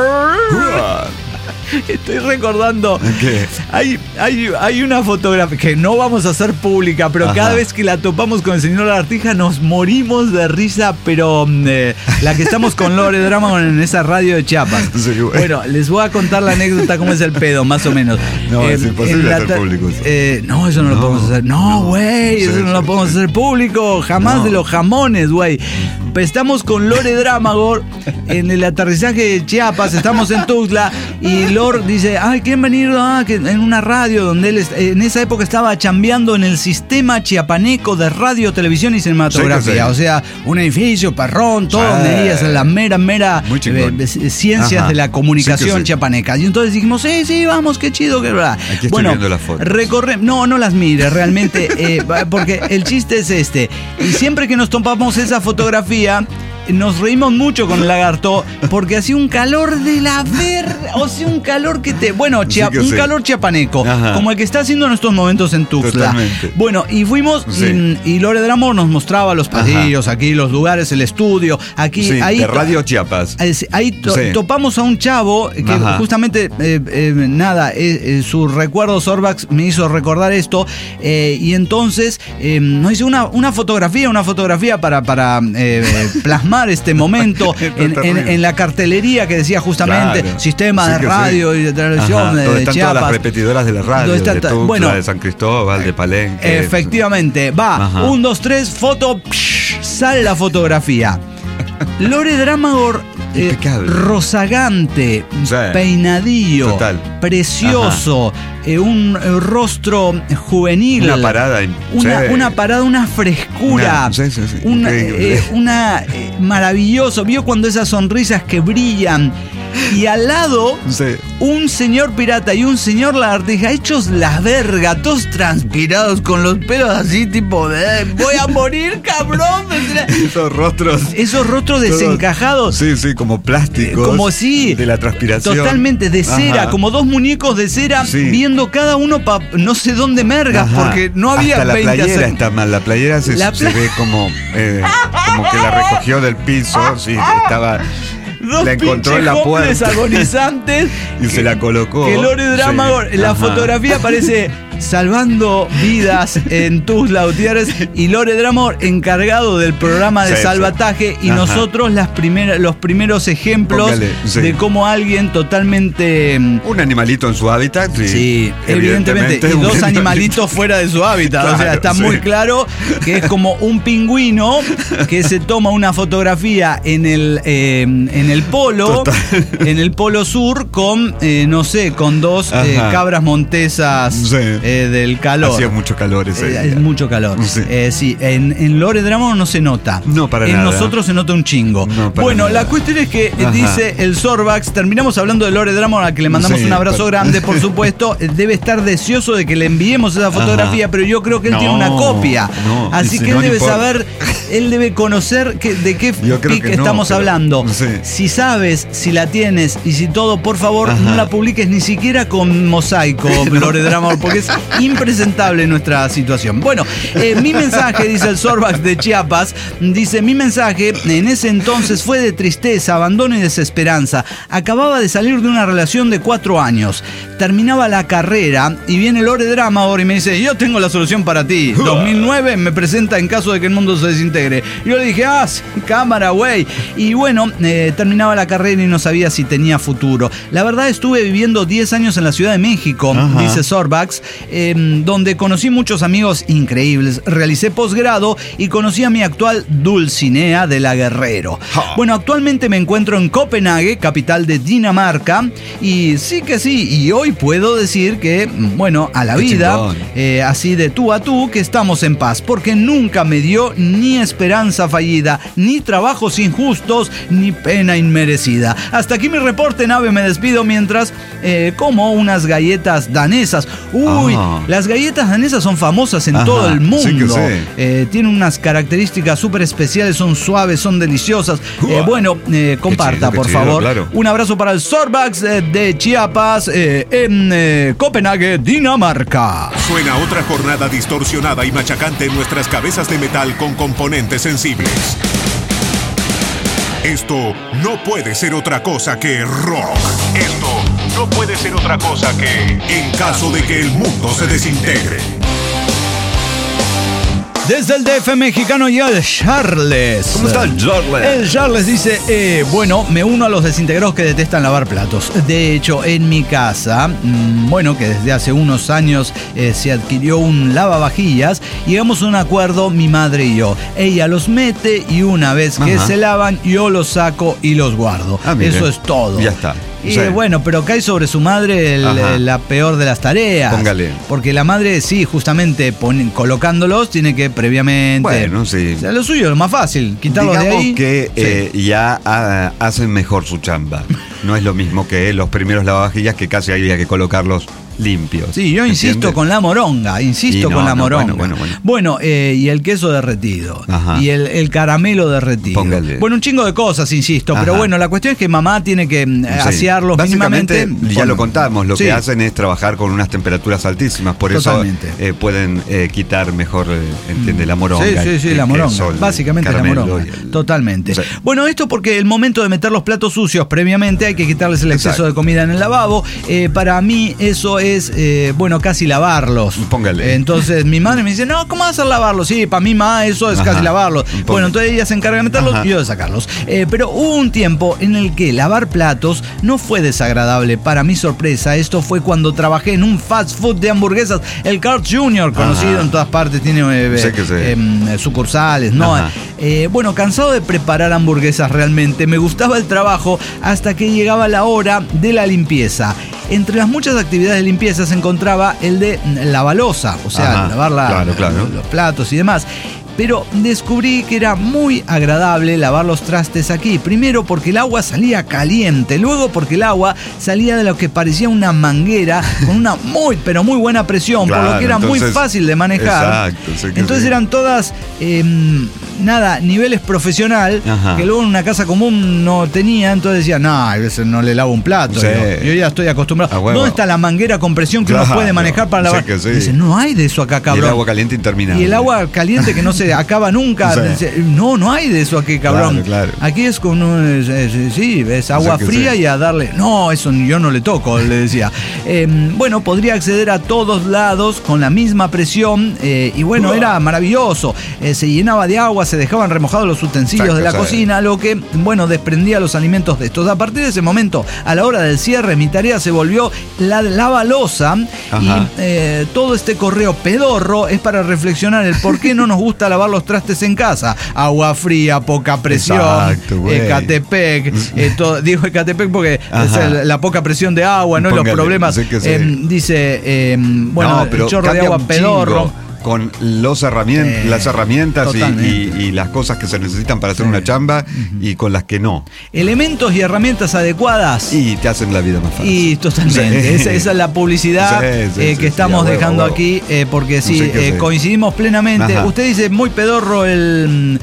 Girl. Estoy recordando. ¿Qué? Hay, hay, hay una fotografía que no vamos a hacer pública, pero Ajá. cada vez que la topamos con el señor Artija nos morimos de risa, pero eh, la que estamos con Lore Drama en esa radio de Chiapas. Sí, güey. Bueno, les voy a contar la anécdota, cómo es el pedo, más o menos. No, es en imposible la hacer ta- público eso. eh, no, eso no, lo No, podemos hacer. No, güey, Sí, eso no sí, lo podemos sí. hacer público. Jamás No. de los jamones, güey. Pues estamos con Lore Dramagor en el aterrizaje de Chiapas, estamos en Tuxtla y Lore dice, ay, ¿quieren venir ah, que en una radio donde él est- en esa época estaba chambeando en el sistema chiapaneco de radio, televisión y cinematografía? Sí, que sí. O sea, un edificio, perrón, todo Sí. donde ella es la mera, mera Muy chingón. eh, eh, ciencias Ajá. de la comunicación Sí que sí. chiapaneca. Y entonces dijimos, sí, sí, vamos, qué chido, qué verdad. Aquí estoy viendo las fotos. Recorre, no, no las mire, realmente, eh, porque el chiste es este. Y siempre que nos topamos esa fotografía, nos reímos mucho con el lagarto porque hacía un calor de la ver, o sea, un calor que te, bueno, chia- Sí que un sí. calor chiapaneco, Ajá. como el que está haciendo en estos momentos en Tuxtla. Totalmente. Bueno, y fuimos Sí. y, y Lore Dramo nos mostraba los pasillos, aquí los lugares, el estudio, aquí, Sí, ahí de to- Radio Chiapas. Ahí, ahí to- Sí. topamos a un chavo que Ajá. justamente, eh, eh, nada, eh, eh, su recuerdo Sorbax me hizo recordar esto, eh, y entonces eh, nos hizo una, una fotografía, una fotografía para, para eh, plasmar filmar este momento en, en, en la cartelería que decía justamente Claro. sistema Sí de que radio sí. y de televisión Ajá, de, donde de están Chiapas. todas las repetidoras de la radio, Donde está de ta- Tuxtla, bueno, de San Cristóbal, de Palenque. Efectivamente, va, Ajá. un, dos, tres, foto, psh, sale la fotografía. Lore Dramagor, eh, Impecable. rozagante, Sí. peinadillo, Total. precioso, eh, un eh, rostro juvenil. Una parada. in- Una, sí. una parada, una frescura. Una- sí, sí, sí, una, increíble. eh, una, eh, maravilloso. Vio cuando esas sonrisas que brillan. Y al lado, Sí. un señor pirata y un señor lagartija hechos las vergas, todos transpirados con los pelos así, tipo, de, voy a morir, cabrón. Esos rostros. Esos rostros desencajados. Sí, sí, como plásticos. Como si. De la transpiración. Totalmente de cera, Ajá. como dos muñecos de cera, Sí. viendo cada uno pa no sé dónde mergas, Ajá. porque no había Hasta la veinte playera ace- está mal. La playera se, La se pla- ve como, eh, como que la recogió del piso. Sí, estaba. Dos la encontró en la pinches hombres puerta. agonizantes. Y se la colocó. Que Lore Dramagor, Sí. la Ajá. fotografía parece salvando vidas en Tuxtla Gutiérrez y Lore Dramagor encargado del programa de Sí, sí. salvataje y Ajá. nosotros las primeras, los primeros ejemplos Póngale, sí. de cómo alguien totalmente... Un animalito en su hábitat. Sí, Sí, evidentemente. Y un dos animalito. animalitos fuera de su hábitat. o sea, Claro, está sí. muy claro que es como un pingüino que se toma una fotografía en el, eh, en el polo, Total. en el polo sur, con, eh, no sé, con dos eh, Ajá. cabras montesas Sí. eh, del calor. Hacía mucho calor ese Eh, día. Es mucho calor. Sí. Eh, sí, en, en Lore Dramagor no se nota. No, para en nada. nosotros se nota un chingo. No, para bueno, nada. la cuestión es que eh, Ajá. dice el Sorbax, terminamos hablando de Lore Dramagor, a que le mandamos Sí, un abrazo pero- grande, por supuesto. Eh, Debe estar deseoso de que le enviemos esa fotografía, Ajá. pero yo creo que él No, tiene una copia. no, Así y si que no, él no debe importa. saber, él debe conocer que, de qué Yo creo pic que no, estamos pero- hablando. sí. Si sabes, si la tienes y si todo, por favor, Ajá. no la publiques ni siquiera con mosaico, Lore Dramagor, porque es impresentable nuestra situación. Bueno, eh, mi mensaje, dice el Sorbax de Chiapas, dice, mi mensaje en ese entonces fue de tristeza, abandono y desesperanza. Acababa de salir de una relación de cuatro años. Terminaba la carrera y viene Lore Dramagor y me dice, yo tengo la solución para ti. dos mil nueve me presenta en caso de que el mundo se desintegre. Yo le dije, ah, sí, cámara, güey. Y bueno, eh, terminaba la carrera y no sabía si tenía futuro. La verdad estuve viviendo diez años en la Ciudad de México, Ajá. dice Sorbax, eh, donde conocí muchos amigos increíbles. Realicé posgrado y conocí a mi actual Dulcinea de la Guerrero. Ja. Bueno, actualmente me encuentro en Copenhague, capital de Dinamarca, y sí que sí, y hoy puedo decir que, bueno, a la Qué vida, chingón. eh, así de tú a tú, que estamos en paz, porque nunca me dio ni esperanza fallida, ni trabajos injustos, ni pena inmerecida. Hasta aquí mi reporte, nave, me despido mientras eh, como unas galletas danesas. Uy, Ah. las galletas danesas son famosas en Ajá, todo el mundo. sí que sí. Eh, tienen unas características súper especiales, son suaves, son deliciosas. Eh, Uah. bueno, eh, comparta, chido, qué por chido, favor. claro. Un abrazo para el Sorbax eh, de Chiapas eh, en eh, Copenhague, Dinamarca. Suena otra jornada distorsionada y machacante en nuestras cabezas de metal con componentes sensibles. Esto no puede ser otra cosa que rock. Esto no puede ser otra cosa que en caso de que el mundo se desintegre. Desde el D F mexicano y el Charles. ¿Cómo está el Charles? El Charles dice, eh, bueno, me uno a los desintegrados que detestan lavar platos. De hecho, en mi casa, mmm, bueno, que desde hace unos años eh, se adquirió un lavavajillas, llegamos a un acuerdo mi madre y yo. Ella los mete y una vez que Ajá. se lavan, yo los saco y los guardo. Ah, mire. Eso es todo. Ya está. Y Sí. bueno, pero cae sobre su madre el- Ajá. la peor de las tareas. Póngale. Porque la madre, sí, justamente pon- colocándolos, tiene que previamente. Bueno, sí. O sea, lo suyo es lo más fácil, quitarlos de Digamos ahí. que Sí. eh, ya ah, hacen mejor su chamba. No es lo mismo que los primeros lavavajillas que casi había que colocarlos limpios. Sí, yo insisto ¿entiende? con la moronga, insisto Y no, con la no, moronga. bueno, bueno, bueno. Bueno, eh, y el queso derretido. Ajá. Y el, el caramelo derretido. Póngale. Bueno, un chingo de cosas, insisto. Pero Ajá. bueno, la cuestión es que mamá tiene que mm, Sí. asearlos Básicamente, mínimamente. ya con- lo contamos, lo Sí. que hacen es trabajar con unas temperaturas altísimas, por Totalmente. eso eh, pueden eh, quitar mejor, eh, entiende, la moronga. Sí, sí, sí, el la moronga. queso, el Básicamente la caramelo moronga. y el- Totalmente. Sí. Bueno, esto porque el momento de meter los platos sucios previamente hay que quitarles el exceso Exacto. de comida en el lavabo. Eh, para mí eso es es, eh, bueno, casi lavarlos. Póngale. Entonces mi madre me dice, no, ¿cómo vas a lavarlos? Sí, para mí, ma, eso es Ajá. casi lavarlos. Póngale. Bueno, entonces ella se encarga de meterlos Ajá. y yo de sacarlos. Eh, pero hubo un tiempo en el que lavar platos no fue desagradable. Para mi sorpresa, esto fue cuando trabajé en un fast food de hamburguesas, el Carl's junior, conocido Ajá. en todas partes, tiene eh, Sé que sé. eh, sucursales, ¿no? Ajá. Eh, bueno, cansado de preparar hamburguesas realmente, me gustaba el trabajo hasta que llegaba la hora de la limpieza. Entre las muchas actividades de limpieza se encontraba el de la balosa, o sea, Ajá. lavar la, Claro, claro. los platos y demás. Pero descubrí que era muy agradable lavar los trastes aquí. Primero porque el agua salía caliente, luego porque el agua salía de lo que parecía una manguera con una muy, pero muy buena presión, Claro, por lo que era entonces, muy fácil de manejar. exacto, sé que Entonces sí. eran todas, eh, nada, niveles profesional, Ajá. que luego en una casa común no tenía, entonces decía, no, a veces no le lavo un plato. Sí. Yo, yo ya estoy acostumbrado. A huevo. ¿Dónde está la manguera con presión que Claro, uno puede manejar para sé lavar? que sí. Dice, no hay de eso acá, Y cabrón. el agua caliente interminable. Y el agua caliente que no se acaba nunca. Sí. Dice, no, no hay de eso aquí, cabrón. Claro, claro. Aquí es con un, es- es- sí, es agua que fría sí. y a darle. No, eso yo no le toco, le decía. Eh, bueno, podría acceder a todos lados con la misma presión eh, y bueno, era maravilloso. Eh, se llenaba de agua, se dejaban remojados los utensilios Exacto, de la sí. cocina, lo que, bueno, desprendía los alimentos de estos. A partir de ese momento, a la hora del cierre, mi tarea se volvió la de la balosa y Ajá. eh, todo este correo pedorro es para reflexionar el por qué no nos gusta lavar los trastes en casa. Agua fría, poca presión, Exacto, güey. Ecatepec, eh, todo- digo Ecatepec porque Ajá. es el- la poca presión de agua, no Póngale, los problemas. sé que sí. Eh, dice, eh, bueno, No, pero el chorro de cambia agua un pedorro. chingo con los herramien- Eh, las herramientas y, totalmente. y- y las cosas que se necesitan para hacer Sí. una chamba y con las que no. Elementos y herramientas adecuadas. Y te hacen la vida más fácil. Y totalmente, Sí. esa, esa es la publicidad Sí, sí, eh, sí, que sí, estamos a huevo, dejando a huevo. aquí, eh, porque sí, Sí, que eh, sí. coincidimos plenamente. Ajá. Usted dice muy pedorro el,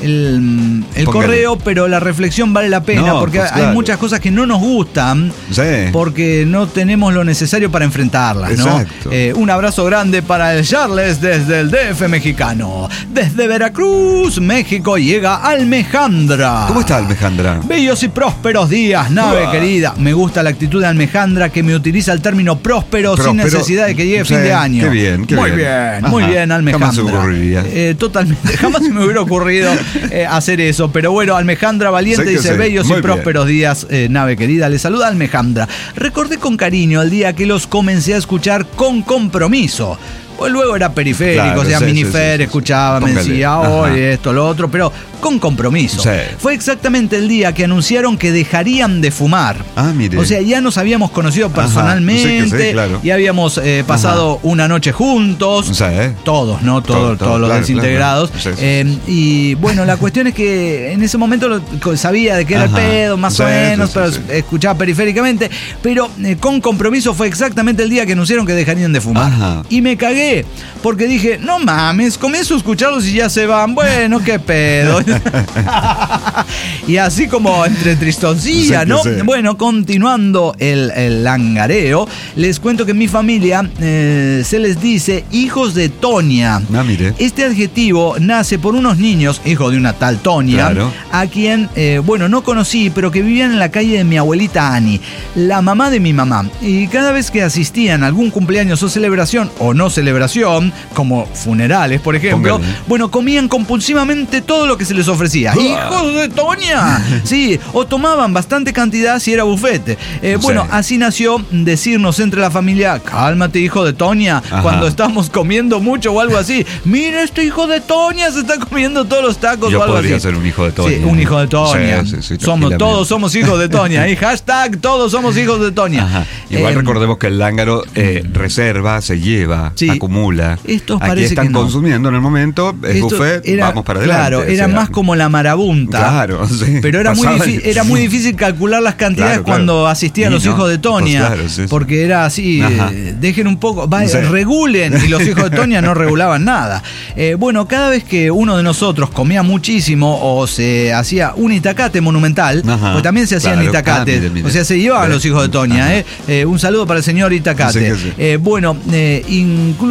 el, el Póngale. correo, pero la reflexión vale la pena, No, porque pues, hay claro. muchas cosas que no nos gustan, Sí. porque no tenemos lo necesario para enfrentarlas, ¿no? Exacto. Eh, un abrazo grande para el Charles desde el D F mexicano. Desde Veracruz, México, llega Almejandra. ¿Cómo está Almejandra? Bellos y prósperos días, nave Uah. querida. Me gusta la actitud de Almejandra que me utiliza el término próspero, sin Próspero, necesidad de que llegue sí, fin de año. qué bien, qué muy bien. bien, muy Ajá, bien, Almejandra. jamás se me ocurriría. Eh, totalmente, jamás se me hubiera ocurrido eh, hacer eso. Pero bueno, Almejandra Valiente Sé que dice, sí, bellos muy y prósperos días, eh, nave querida. Le saluda Almejandra. Recordé con cariño el día que los comencé a escuchar con compromiso. Pues luego era periférico, Claro, o sea, sí, Minifer, sí, sí, sí. escuchaba, me Póngale. decía, Ajá. oye, esto, lo otro, pero con compromiso. Sí. Fue exactamente el día que anunciaron que dejarían de fumar. Ah, mire. O sea, ya nos habíamos conocido Ajá, personalmente, sí que sí, claro. ya habíamos eh, pasado una noche juntos. Sí, ¿eh? Todos, ¿no? Todo- Todo, todo, todos los claro, desintegrados. claro, claro. Sí, sí. Eh, y bueno, la cuestión es que en ese momento lo- sabía de qué era Ajá. el pedo, más Sí, o menos, sí, pero sí, sí. escuchaba periféricamente. Pero eh, con compromiso fue exactamente el día que anunciaron que dejarían de fumar. Ajá. Y me cagué, porque dije, no mames, comienzo a escucharlos y ya se van. Bueno, qué pedo. Y así como entre tristoncilla, Sí que ¿no? sí. Bueno, continuando el, el langareo, les cuento que en mi familia eh, se les dice hijos de Tonia. Ah, mire. Este adjetivo nace por unos niños, hijo de una tal Tonia, Claro. a quien, eh, bueno, no conocí, pero que vivían en la calle de mi abuelita Ani, la mamá de mi mamá. Y cada vez que asistían a algún cumpleaños o celebración, o no celebración, como funerales, por ejemplo, Póngale. bueno, comían compulsivamente todo lo que se les ofrecía. ¡Hijos de Tonia! Sí, o tomaban bastante cantidad si era bufete. Eh, Sí. Bueno, así nació decirnos entre la familia, cálmate, hijo de Tonia, Ajá. cuando estamos comiendo mucho o algo así. Mira, este hijo de Tonia se está comiendo todos los tacos Yo o algo podría así. ser un hijo de Tonia. Sí, un hijo de Tonia. Sí, sí, sí, somos, tranquilamente. todos somos hijos de Tonia. Y hashtag todos somos hijos de Tonia. Ajá. Igual Eh, recordemos que el lángaro eh, reserva, se lleva, Sí. acumula. Estos Aquí parece están que no. consumiendo en el momento, es esto buffet, era- vamos para adelante. Claro, o era sea, más como la marabunta. Claro, sí. Pero era muy, Pasaba difí- y- era muy difícil calcular las cantidades Claro, claro. cuando asistían Y los no, hijos de Tonia. pues claro, sí, sí. Porque era así, Ajá. eh, dejen un poco, va, Sí. regulen. Y los hijos de Tonia no regulaban nada. Eh, bueno, cada vez que uno de nosotros comía muchísimo o se hacía un itacate monumental, Ajá, pues también se hacían claro. itacates. Ah, mire, mire. O sea, se llevaban ¿Ve? los hijos de Tonia. Ajá. Eh. Eh, un saludo para el señor Itacate. Sí que sí. Eh, bueno, eh, incluso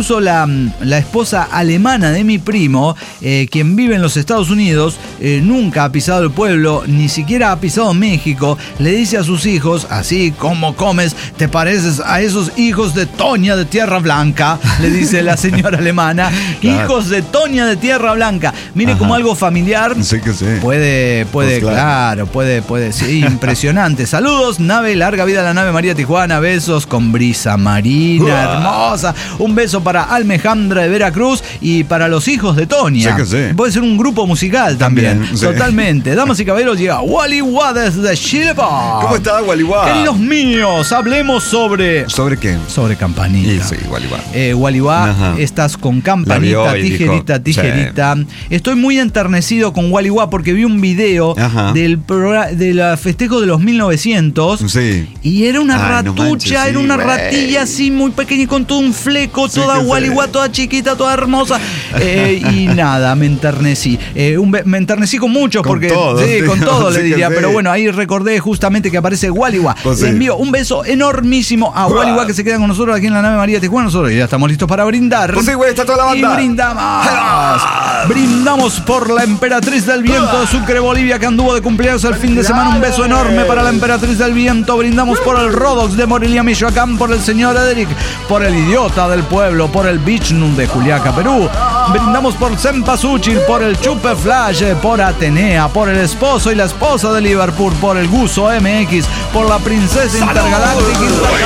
incluso la, la esposa alemana de mi primo, eh, quien vive en los Estados Unidos, eh, nunca ha pisado el pueblo, ni siquiera ha pisado México, le dice a sus hijos, así como comes, te pareces a esos hijos de Toña de Tierra Blanca, le dice la señora alemana, claro. Hijos de Toña de Tierra Blanca. Mire, ajá, como algo familiar sí que sí. puede, puede, pues claro. claro, puede, puede, sí, impresionante. Saludos, nave, larga vida a la nave María Tijuana, besos con brisa marina, hermosa. Un beso para Almejandra de Veracruz y para los hijos de Toña. Sí que sí. Puede ser un grupo musical también, también sí. Totalmente. Damas y caballeros, llega Wally Wah desde Chile. ¿Cómo está, Wally Wah? Queridos míos, hablemos sobre... ¿Sobre qué? Sobre Campanita. Sí, sí, Wally Wah. Eh, Wally Wah, estás con Campanita, tijerita, dijo, tijerita. Sí. Estoy muy enternecido con Wally Wah porque vi un video ajá. del programa, de la festejo de los mil novecientos. Sí. Y era una Ay, ratucha, no manches, era sí, una wey. ratilla así muy pequeña y con todo un fleco, sí, toda Wally Wah, toda chiquita, toda hermosa. Eh, y nada, me enternecí. Eh, un, me enternecí con muchos con porque. Todo, sí, sí, con todo sí le diría. sí. Pero bueno, ahí recordé justamente que aparece Wally Wah. Pues le sí. envío un beso enormísimo a Wally Wah que se queda con nosotros aquí en la nave María Tijuana. Nosotros ya estamos listos para brindar. Pues sí, güey, está toda la banda. Y brindamos. Brindamos por la emperatriz del viento de Sucre, Bolivia, que anduvo de cumpleaños el fin de semana. Un beso enorme para la emperatriz del viento. Brindamos por el Rodox de Morelia, Michoacán, por el señor Ederic, por el idiota del pueblo, por el Bichnum de Juliaca, Perú. Brindamos por Cempasúchil, por el Chupe Flash, por Atenea, por el esposo y la esposa de Liverpool, por el Guso M X, por la princesa intergaláctica.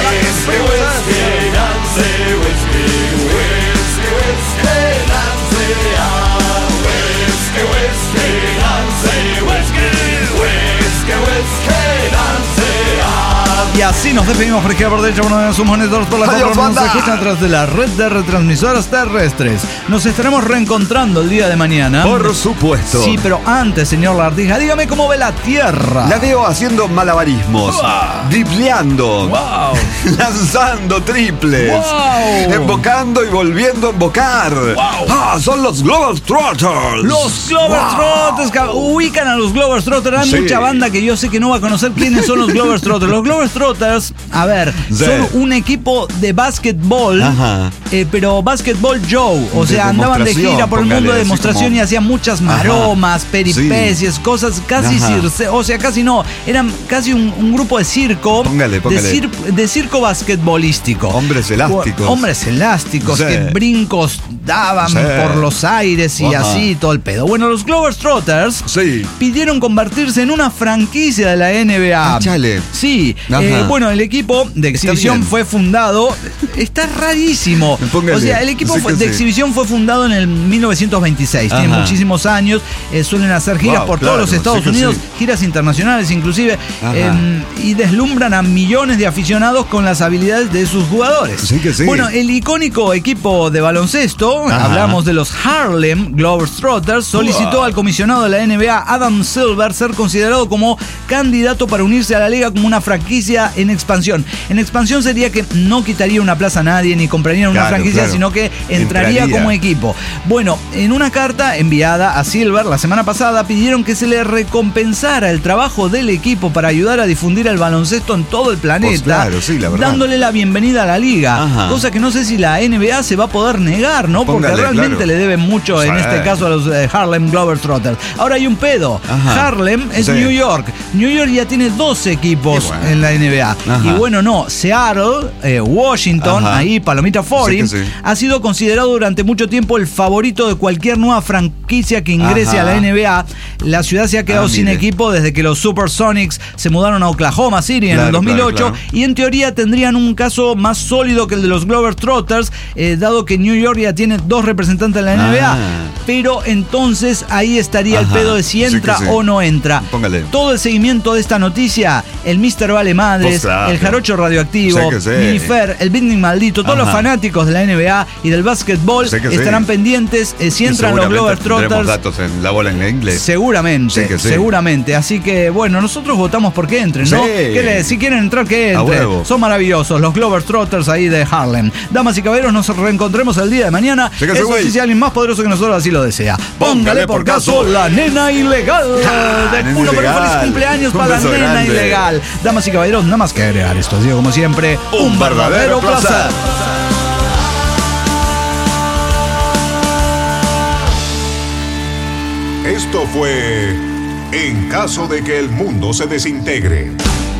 Y así nos despedimos por izquierda, por derecha, por donde somos monitores por la Adiós, compra, nos escuchan a través de la red de retransmisoras terrestres. Nos estaremos reencontrando el día de mañana. Por supuesto. Sí, pero antes, señor Lartija, dígame cómo ve la Tierra. La veo haciendo malabarismos, wow. dribleando, wow. lanzando triples, wow. embocando y volviendo a embocar. Wow. Ah, son los Globetrotters. Los Globetrotters, wow. Ubican a los Globetrotters. Hay sí. mucha banda que yo sé que no va a conocer quiénes son los Globetrotters. Los Globetrotters, a ver, sí. son un equipo de básquetbol, eh, pero básquetbol Joe, o sea, andaban de gira por el mundo de demostración como... y hacían muchas maromas, ajá. peripecias, sí. cosas casi circe, o sea, casi no, eran casi un, un grupo de circo, póngale, póngale. De, cir, de circo basquetbolístico. Hombres elásticos. Hombres elásticos, sí. que brincos daban sí. por los aires y ajá. así, todo el pedo. Bueno, los Globetrotters sí. pidieron convertirse en una franquicia de la N B A. Ah, chale. Sí, eh, bueno, el equipo de exhibición fue fundado. Está rarísimo. Póngale. O sea, el equipo sí de sí. exhibición fue fundado en el mil novecientos veintiséis. Ajá. Tiene muchísimos años. Eh, suelen hacer giras wow, por claro, todos los Estados sí Unidos, sí. giras internacionales inclusive. Eh, y deslumbran a millones de aficionados con las habilidades de sus jugadores. Sí que sí. Bueno, el icónico equipo de baloncesto, ajá. hablamos de los Harlem Globetrotters, solicitó wow. al comisionado de la N B A, Adam Silver, ser considerado como candidato para unirse a la liga como una franquicia en expansión. En expansión sería que no quitaría una plaza a nadie ni compraría una claro, franquicia, claro. sino que entraría, entraría como equipo. Bueno, en una carta enviada a Silver la semana pasada pidieron que se le recompensara el trabajo del equipo para ayudar a difundir el baloncesto en todo el planeta, pues claro, sí, la dándole la bienvenida a la liga. Ajá. Cosa que no sé si la N B A se va a poder negar, ¿no? Porque Póngale, realmente claro. le deben mucho, o sea, en este caso, a los eh, Harlem Globetrotters. Ahora hay un pedo. Ajá. Harlem es sí. New York. New York ya tiene dos equipos bueno. en la N B A. Ajá. Y bueno, no, Seattle, eh, Washington, Ajá. ahí, Palomita Foreign, sí sí. ha sido considerado durante mucho tiempo el favorito de cualquier nueva franquicia que ingrese Ajá. a la N B A. La ciudad se ha quedado ah, sin equipo desde que los Supersonics se mudaron a Oklahoma City en claro, el dos mil ocho claro, claro. y en teoría tendrían un caso más sólido que el de los Globetrotters, eh, dado que New York ya tiene dos representantes en la N B A. Ah. Pero entonces ahí estaría Ajá. el pedo de si entra sí sí. o no entra. Póngale. Todo el seguimiento de esta noticia, el mister Vale Madres, pues claro. el Jarocho Radioactivo, sí Minifer, el Binding Maldito, todos Ajá. los fanáticos de la N B A y del básquetbol estarán sí. pendientes eh, si entran los Globetrotters. Datos en la bola en inglés. Seguramente, sí sí. seguramente. Así que bueno, nosotros votamos por que entren, ¿no? Sí. Que si quieren entrar, que entren. Son maravillosos los Globetrotters ahí de Harlem. Damas y caballeros, nos reencontremos el día de mañana. Eso sí, si alguien más poderoso que nosotros así lo desea. Póngale, Póngale por caso la nena ilegal. Ah, de uno, pero feliz cumpleaños para la nena grande. Ilegal. Damas y caballeros, nada más que agregar esto. Digo, como siempre, un, un verdadero, verdadero placer. placer. Esto fue En caso de que el mundo se desintegre.